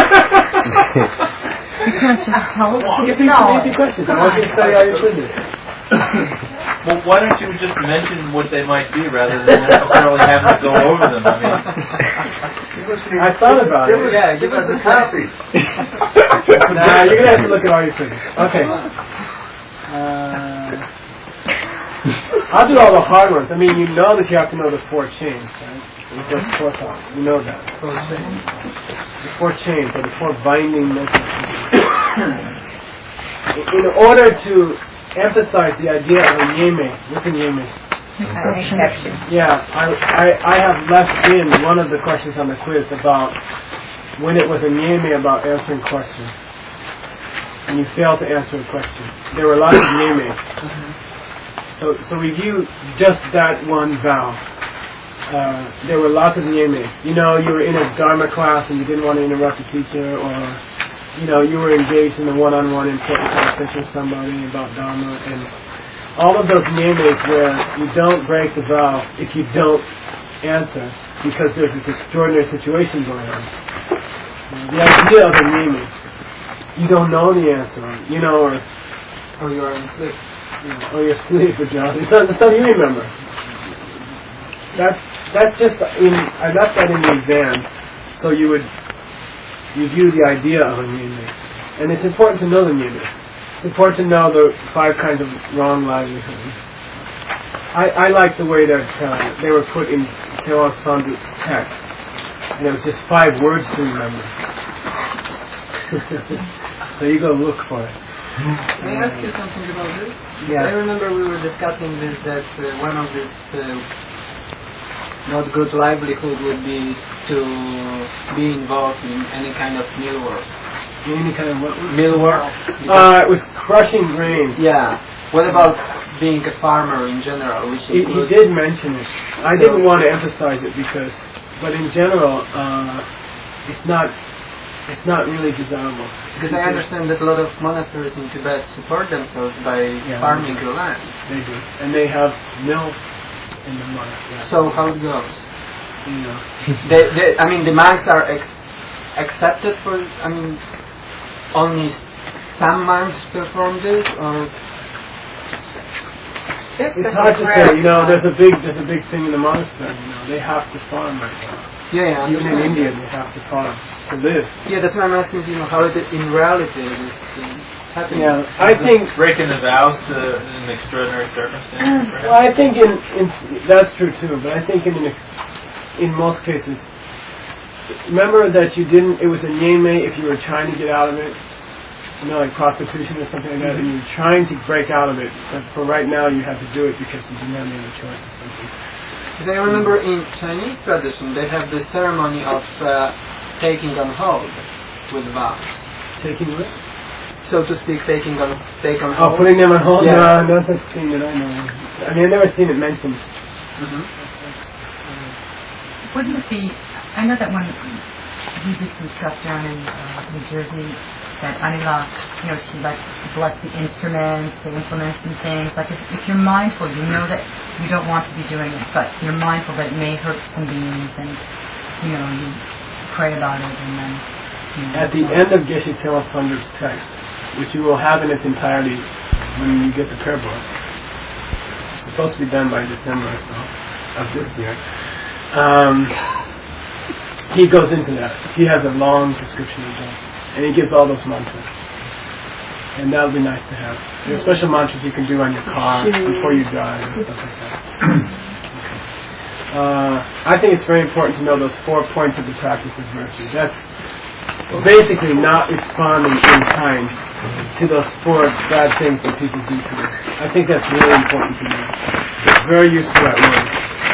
You can't just tell us. Skipping No. the easy questions. I want you to study all your quizzes. Well, why don't you just mention what they might be rather than necessarily having to go over them? I mean, I thought about it. Yeah, give us a copy. Nah, you're gonna have to look at all your quizzes. Okay. Uh, I'll do all the hard ones. I mean, you know that you have to know the four chains, right? Those four thoughts. You know that. The four chains, or the four binding messages. In order to emphasize the idea of a yeme, what's a yeme? Exception. Yeah, I, I, I have left in one of the questions on the quiz about when it was a yeme about answering questions. And you failed to answer a question. There were lots of yemes. So, so review just that one vow. Uh, there were lots of yemes. You know, you were in a Dharma class and you didn't want to interrupt the teacher, or you know, you were engaged in a one-on-one important conversation with somebody about Dharma, and all of those yemes where you don't break the vow if you don't answer, because there's this extraordinary situation going on. The idea of a yeme, you don't know the answer, you know, or, Or you are asleep. you know, or you're asleep, or drowsy. It's not, it's not you remember. That's, that's just, in, I left that in the exam, so you would review the idea of a yeme. And it's important to know the yemes. It's important to know the five kinds of wrong livelihoods. I, I like the way that uh, they were put in Tewal Sandup's text. And it was just five words to remember. So you go look for it. Can I ask you something about this? Yeah. I remember we were discussing this, that uh, one of this uh, not good livelihood would be to be involved in any kind of mill work. Any kind of what? Mill work? Uh, it was crushing grains. Yeah. What about being a farmer in general? Which He, he did mention it. I didn't want to emphasize it because, but in general, uh, it's not, it's not really desirable. Because I understand that a lot of monasteries in Tibet support themselves by Yeah, farming they do. the land. They do, and they have milk in the monastery. So how it goes? You know. they, they, I mean, the monks are ex- accepted for. I mean, only some monks perform this, or It's hard to say. You know, there's a big, there's a big thing in the monastery. You know, they have to farm right now. yeah, yeah. I Even in understand. India, they have to farm to live. Yeah, that's why I'm asking you know how it is in reality it is uh, happening. Yeah, I think. breaking the vows uh, in an extraordinary circumstance. Well, I think in, in that's true too. But I think in an, in most cases, remember that you didn't. It was a yeme if you were trying to get out of it. You know, like prostitution or something like that, and you're trying to break out of it. But for right now, you have to do it because you didn't have any other choice or something. Because I remember in Chinese tradition they have the ceremony of uh, taking on hold with vows. Taking what? So to speak, taking on take on Oh, hold. putting them on hold? Yeah. No, no such thing that I know of. I mean, I've never seen it mentioned. Mm-hmm. Wouldn't it be, I know that when we did some stuff down in uh, New Jersey, that Anila, you know, she like bless the instruments, the implements and things. Like if, if you're mindful, you know that you don't want to be doing it, but you're mindful that it may hurt some beings, and you know, you pray about it, and then. You know, At the end of Geshe Tewal Sandup's text, which you will have in its entirety when you get the prayer book, it's supposed to be done by December or so of this year. Um, he goes into that. He has a long description of that. And he gives all those mantras. And that would be nice to have. There's special mantras you can do on your car before you drive and stuff like that. uh, I think it's very important to know those four points of the practice of virtue. That's basically not responding in kind to those four bad things that people do to us. I think that's really important to know. It's very useful at work.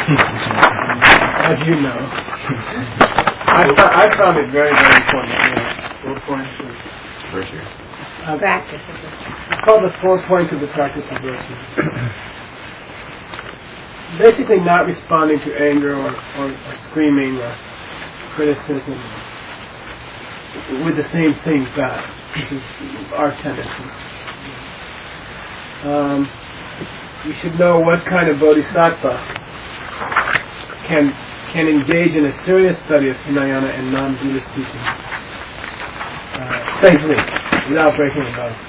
As you know. I, I found it very, very important. Yeah. Four points of Virtue. uh, practice. It's called the four points of the practice of virtue. Basically not responding to anger or, or, or screaming or criticism. with the same thing back, which is our tendency. Um, you should know what kind of bodhisattva can can engage in a serious study of Hinayana and non-Buddhist teaching uh, safely, without breaking the law.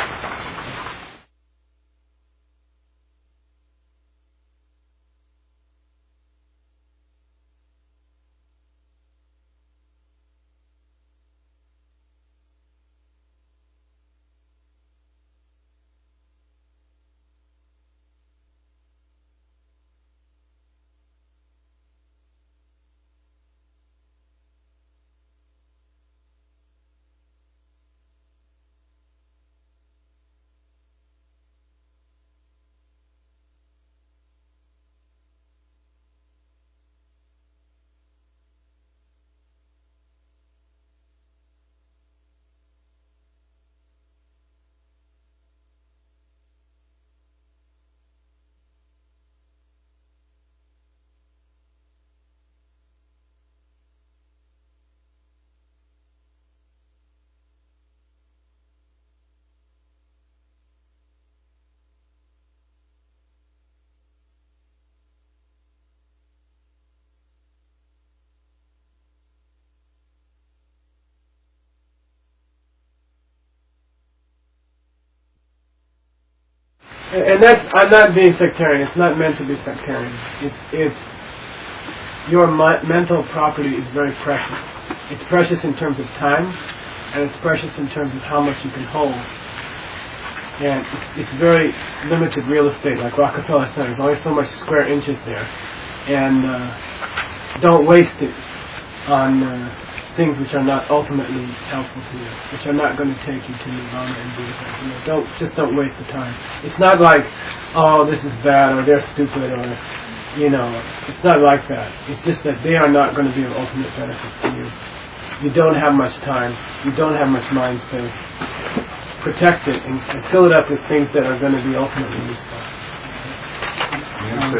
And that's, I'm not being sectarian. It's not meant to be sectarian. It's, it's, your mi- mental property is very precious. It's precious in terms of time, and it's precious in terms of how much you can hold. And it's, it's very limited real estate, like Rockefeller said. There's only so much square inches there. And uh, don't waste it on uh, things which are not ultimately helpful to you, which are not going to take you to Nirvana and Buddhism. You know, don't just don't waste the time. It's not like, oh, this is bad, or they're stupid, or you know, it's not like that. It's just that they are not going to be of ultimate benefit to you. You don't have much time. You don't have much mind space. Protect it and, and fill it up with things that are going to be ultimately useful. Um,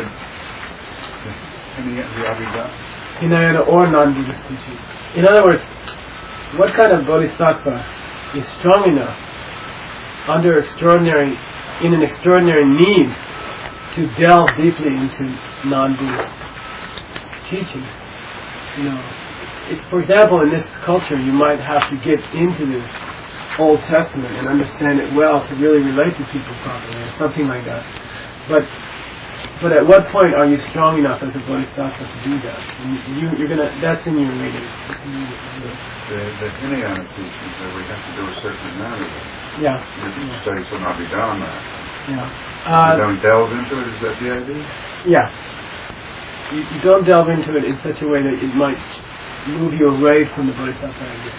Hinayana or non-Buddhist teachings. In other words, what kind of bodhisattva is strong enough under extraordinary, in an extraordinary need to delve deeply into non-Buddhist teachings? You know, it's, for example, in this culture, you might have to get into the Old Testament and understand it well to really relate to people properly, or something like that. But But at what point are you strong enough as a bodhisattva to do that? And you, you're gonna. That's in your reading. The, the Hinayana teachings that we have to do a certain amount of it. Yeah. You yeah. study some Abhidharma. Yeah. Uh, you don't delve into it. Is that the idea? Yeah. You, you don't delve into it in such a way that it might move you away from the bodhisattva idea.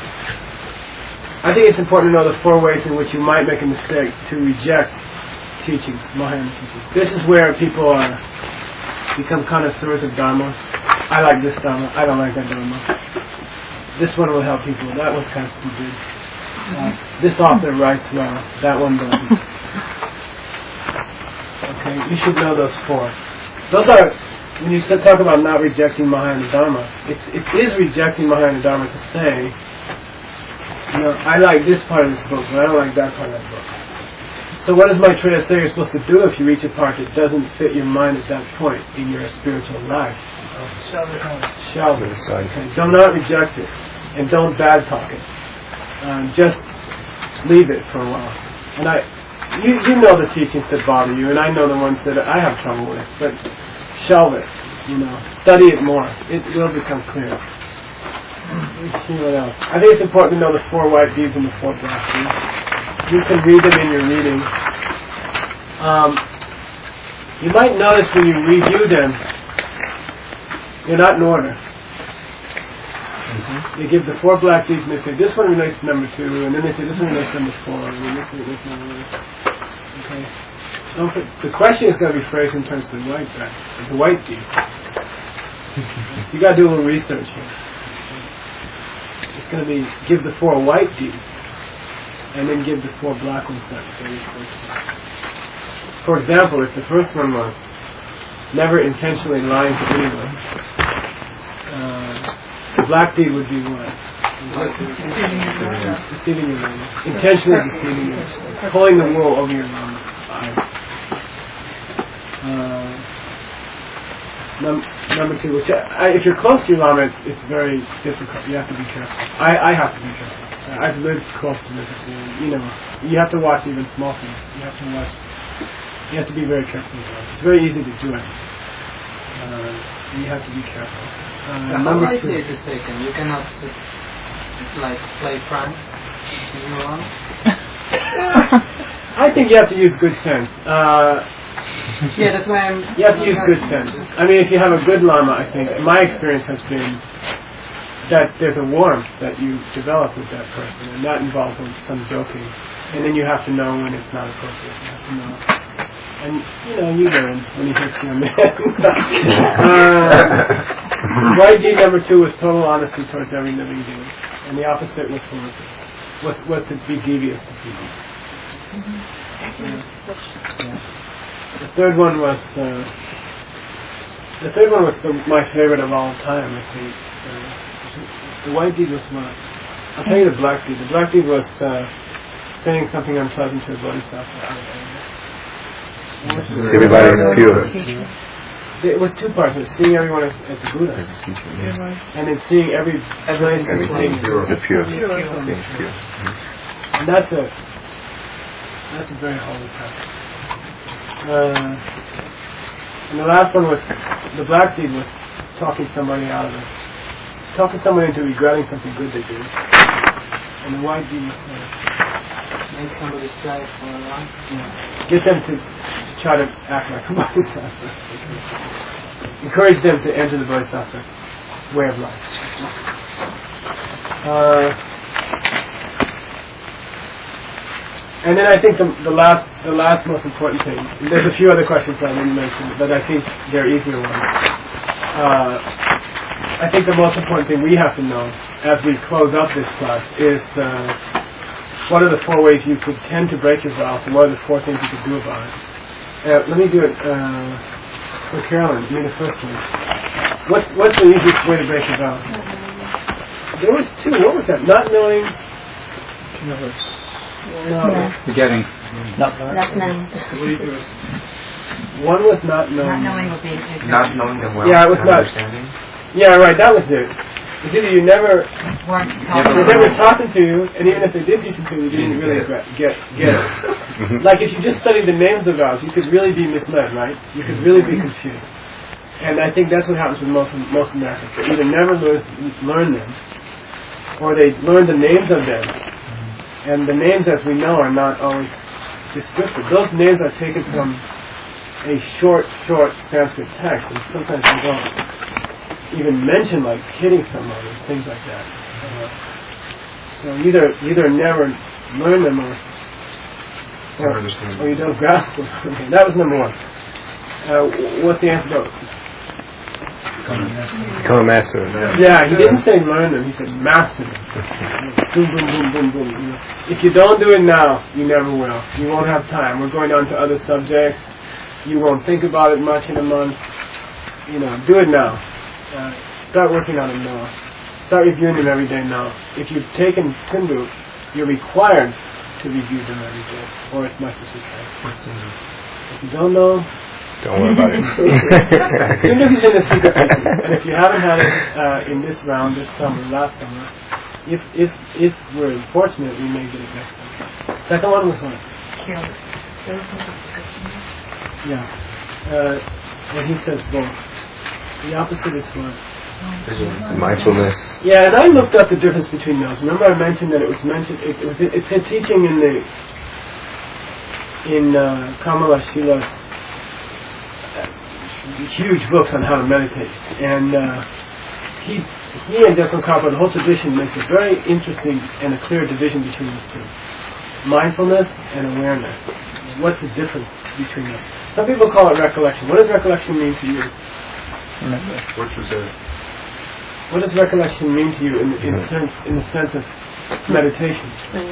I think it's important to know the four ways in which you might make a mistake to reject teachings, Mahayana teachings. This is where people are become connoisseurs of Dharma. I like this Dharma. I don't like that Dharma. This one will help people. That one's kind of stupid. Uh, this author writes well. That one doesn't. Okay, you should know those four. Those are, when you talk about not rejecting Mahayana Dharma, it's, it is rejecting Mahayana Dharma to say, you know, I like this part of this book, but I don't like that part of that book. So what does Maitreya say you're supposed to do if you reach a part that doesn't fit your mind at that point in your spiritual life? Shelve it. Shelve it. Okay. Do not reject it, and don't bad talk it. Um, just leave it for a while. And I, you, you know the teachings that bother you, and I know the ones that I have trouble with. But shelve it. You know, study it more. It will become clear. Let's see what else. I think it's important to know the four white beads and the four black beads. You can read them in your reading. Um, you might notice when you review them, they're not in order. Mm-hmm. They give the four black beads and they say this one relates to number two, and then they say this one relates to number four, and then this one relates to number one. Okay. Don't put, the question is going to be phrased in terms of the white back, the white bead. You got to do a little research here. It's going to be give the four white beads, and then give the four black ones that they refer to. For example, if the first one was never intentionally lying to anyone, uh, the black bead would be what? Deceiving your lama. Intentionally deceiving you. Pulling the wool over your lama. Uh, num- number two, which I, if you're close to your lama, it's, it's very difficult. You have to be careful. I, I have to be careful. I've lived close to Rinpoche. You know, you have to watch even small things. You have to watch. You have to be very careful about it. It's very easy to do it. Uh, you have to be careful. Uh, How number nicely two. it is taken. You cannot just, like play pranks in your lama. I think you have to use good sense. Uh, Yeah, that's why I'm. you have to use good sense. I mean, if you have a good lama, I think my experience has been that there's a warmth that you develop with that person, and that involves some, some joking. And then you have to know when it's not appropriate. You have to know. And, you know, you learn when he hits you on the head. uh, Y G number two was total honesty towards every living being. And the opposite was foolishness. Was, was to be devious to people. Yeah. Yeah. The third one was, uh, the third one was the, my favorite of all time, I think. Uh, the white deed was what? I'll tell you the black deed. The black deed was uh, saying something unpleasant to a bodhisattva. Everybody is pure. It was two parts. It was seeing everyone as, as the Buddha, and then seeing every place, everything Pure. The pure. pure. Seeing pure. And that's a that's a very holy practice. Uh, and the last one was the black deed was talking somebody out of it, talking somebody into regretting something good they did. And the white deed was uh, Make somebody strive for a long. yeah, get them to, to try to act like a bodhisattva. Encourage them to enter the bodhisattva's way of life. Uh, and then I think the, the last the last most important thing, and there's a few other questions that I didn't mention, but I think they're easier ones. Uh, I think the most important thing we have to know as we close up this class is uh, what are the four ways you could tend to break your vows, and what are the four things you could do about it. Uh, let me do it uh, for Carolyn. Give me the first one. What, what's the easiest way to break your vows? There was two. What was that? Not knowing. No. Forgetting. Not knowing. One was not knowing. Not knowing would be ignorant. Not knowing them well. Yeah, it was not not. understanding. Yeah, right. That was it. It's either you never, Weren't they never talking to you, and even if they did teach it to you, you didn't really get get, get it. Like if you just studied the names of the vows, you could really be misled, right? You could really be confused. And I think that's what happens with most most Americans. They either never learn, learn them, or they learn the names of them. And the names, as we know, are not always descriptive. Those names are taken from a short, short Sanskrit text, and sometimes they don't even mention like hitting someone and things like that. Uh, so either either never learn them or or, or you don't grasp them. Okay, that was number one. Uh, what's the antidote? Become a master. Yeah, he didn't say learn them, he said master them. Boom, boom, boom, boom, boom. You know, if you don't do it now, you never will. You won't have time. We're going on to other subjects. You won't think about it much in a month. You know, do it now. Uh, start working on them now. Start reviewing them every day now. If you've taken Tindu, you're required to review them every day, or as much as you can. What's Tindu? If you don't know, don't worry about it. Tindu is in the secret teachings, and if you haven't had it uh, in this round, this summer, last summer, if if if we're fortunate, we may get it next time. Second one was what? Yeah. Uh, and he says both. The opposite is what? Mindfulness. Yeah, and I looked up the difference between those. Remember, I mentioned that it was mentioned. It, it was. It's a teaching in the in uh, Kamala Shila's uh, huge books on how to meditate, and uh, he he and Dekhan Karpa, the whole tradition, makes a very interesting and a clear division between these two: mindfulness and awareness. What's the difference between them? Some people call it recollection. What does recollection mean to you? What was that? What does recollection mean to you in, in sense in the sense of meditation?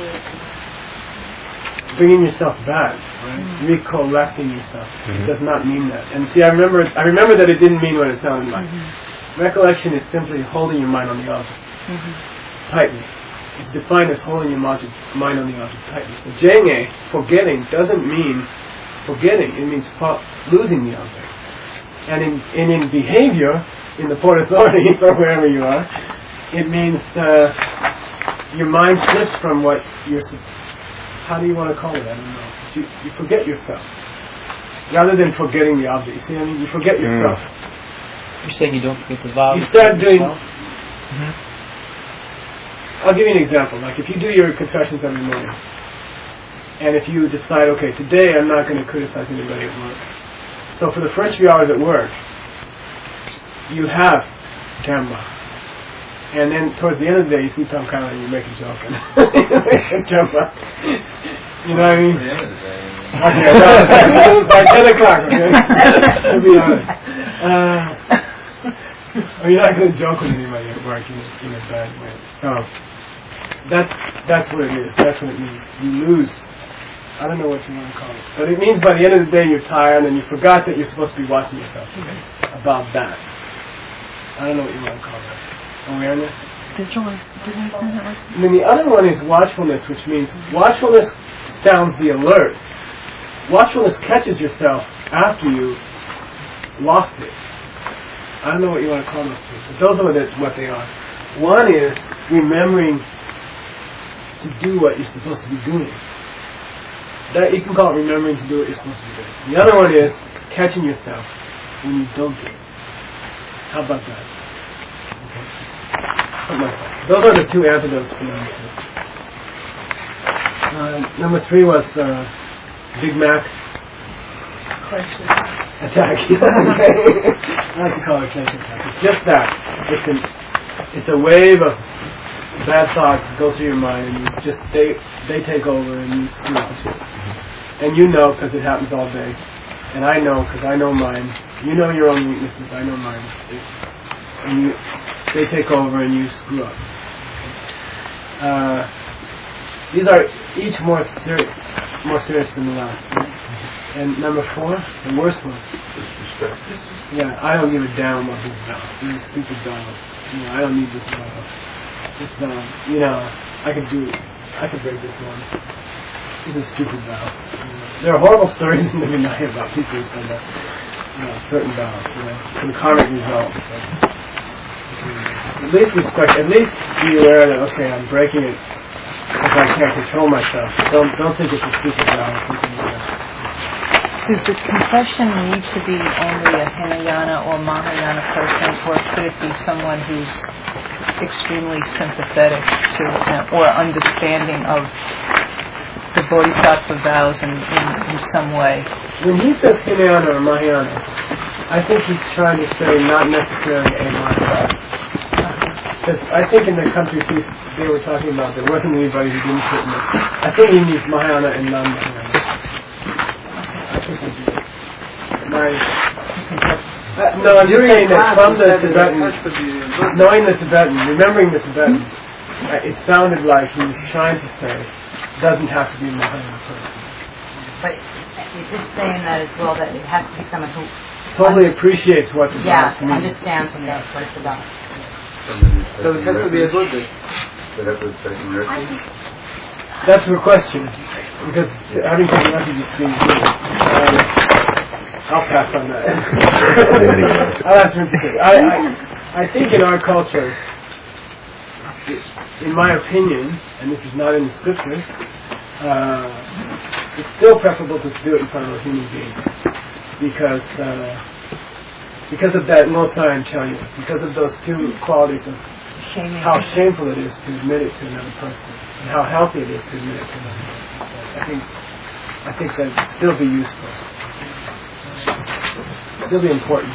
Bringing yourself back, right? Recollecting yourself. Mm-hmm. It does not mean that. And see, I remember I remember that it didn't mean what it sounded like. Mm-hmm. Recollection is simply holding your mind on the object. Mm-hmm. tightly. It's defined as holding your object, mind on the object tightly. So jenge, forgetting, doesn't mean forgetting. It means fo- losing the object. And in, and in behavior, in the Port Authority, or wherever you are, it means uh, your mind shifts from what you're... How do you want to call it? I don't know. But you, you forget yourself. Rather than forgetting the object. You see what I mean? You forget yourself. Mm. You're saying you don't forget the vow. You start doing... Mm-hmm. I'll give you an example. Like if you do your confessions every morning, and if you decide, okay, today I'm not going to criticize anybody at work. So for the first few hours at work, you have Dhamma. And then towards the end of the day, you see Pamkara and you make a joke. And Dhamma. You know what I mean? At the end of the day. Okay, well, by ten o'clock, okay? To be honest. Uh, well, you're not going to joke with anybody at work in, in a bad way. So, that's, that's what it is. That's what it means. You lose. I don't know what you want to call it. But it means by the end of the day you're tired and you forgot that you're supposed to be watching yourself about that. I don't know what you want to call that. Awareness? Vigilance. Didn't I say that last I mean, the other one is watchfulness, which means watchfulness sounds the alert. Watchfulness catches yourself after you lost it. I don't know what you want to call those two, but those are what, it, what they are. One is remembering to do what you're supposed to be doing. That you can call it remembering to do what you're supposed to be doing. The other one is catching yourself when you don't do it. How about that? Okay. Something like that. Those are the two antidotes for number two. Uh, number three was uh, Big Mac. question? Attack. I like to call it a clench attack. It's just that. It's an, it's a wave of bad thoughts that go through your mind, and you just they they take over, and you screw up. And you know because it happens all day, and I know because I know mine. You know your own weaknesses. I know mine. And you, they take over, and you screw up. Uh, these are each more ser- more serious than the last. Right? And number four, the worst one. Disrespect. Yeah, I don't give a damn about this vow. This is stupid vow. You know, I don't need this vow. This vow, you know, I could do, I could break this one. This is a stupid vow. You know, there are horrible stories in the Vinaya about people who said that, you know, certain vows, you know, some karmic results. But, at least respect, at least be aware that, okay, I'm breaking it because I can't control myself. Don't, don't think it's a stupid vow or something like that. Does the confession need to be only a Hinayana or Mahayana person, or could it be someone who's extremely sympathetic to uh, or understanding of the Bodhisattva vows in, in, in some way? When he says Hinayana or Mahayana, I think he's trying to say not necessarily a Mahayana. Because I think in the countries he's, they were talking about, there wasn't anybody who didn't fit in it. I think he means Mahayana and non-Mahayana. My, uh, no, I'm just saying that from the Tibetan, knowing the Tibetan, remembering the Tibetan, uh, it sounded like he was trying to say, doesn't have to be Mahayana person. But it is saying that as well, that it has to be someone who totally appreciates what the yeah, vows mean. understands what, that, what it's about. So it has to be a Buddhist. That's the question, because having taken refuge is being good. Um, I'll pass on that. I'll ask him to say. I, I, I think in our culture, in my opinion, and this is not in the scriptures, uh, it's still preferable to do it in front of a human being, because uh, because of that nota and chanya, because of those two qualities of Shaming. how shameful it is to admit it to another person, and how healthy it is to admit it to another person. So I think I think that would still be useful. Still be important.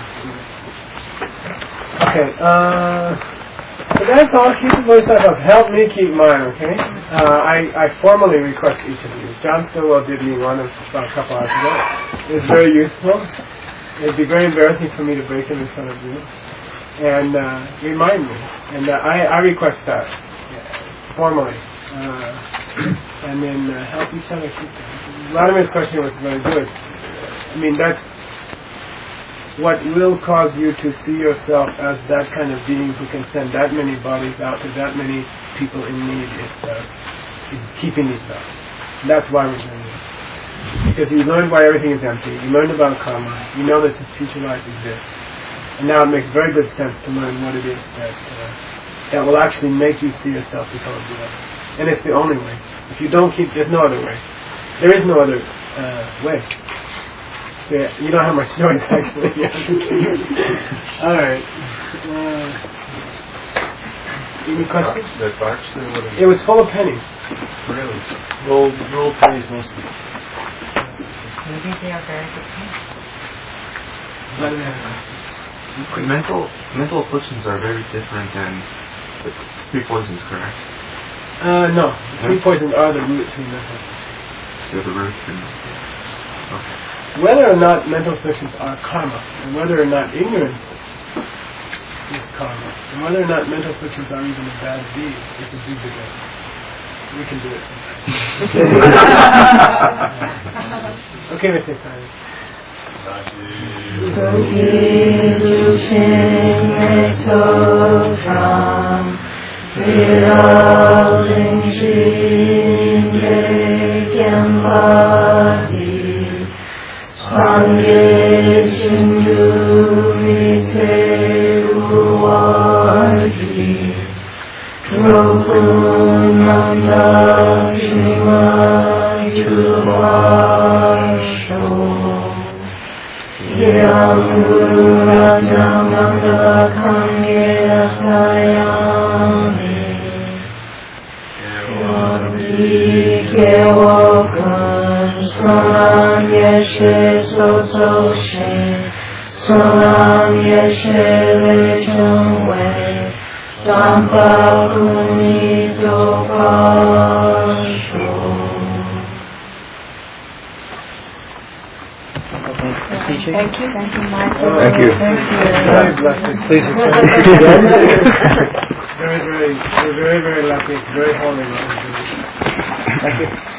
Okay, uh, so that's all. Keep the Bodhisattva. Help me keep mine, okay? Uh, I, I formally request each of you. John Stillwell did me one about a couple hours ago. It was very useful. It'd be very embarrassing for me to break them in front of you. And uh, remind me. And uh, I, I request that formally. Uh, and then uh, help each other keep them. Vladimir's question was very good. I mean, that's what will cause you to see yourself as that kind of being who can send that many bodies out to that many people in need is, uh, is keeping these thoughts. And that's why we're doing it. Because you learned why everything is empty, you learned about karma, you know that future life exists. And now it makes very good sense to learn what it is that uh, that will actually make you see yourself become a Buddha. And it's the only way. If you don't keep, there's no other way. There is no other uh, way. So yeah, you don't have much choice actually. All right. Uh, any questions? That box there, what is It was full of pennies. Really? Roll, roll pennies mostly. Maybe they are very good pennies. Mental mental afflictions are very different than the three poisons, correct? Uh, no. The three poisons are the roots of mental. So the root and okay. Whether or not mental afflictions are karma, and whether or not ignorance is karma, and whether or not mental afflictions are even a bad deed is a big debate. We can do it sometime. Okay, let's take time. Sangye Shindu Mise Uvarji Prabhunanda Shiva Juvasho Yam Guru Rajamanga Kange Sayami Yamdi Kewakan Salam Yeshe Sotoshe Salam Yeshe Lechungwe Sampa Kunito Pasho. Teacher? Thank you. Thank you, Michael. Thank you. Thank you. Very blessed. Please return. Very, very, we're very, very lucky. It's very holy. Thank you.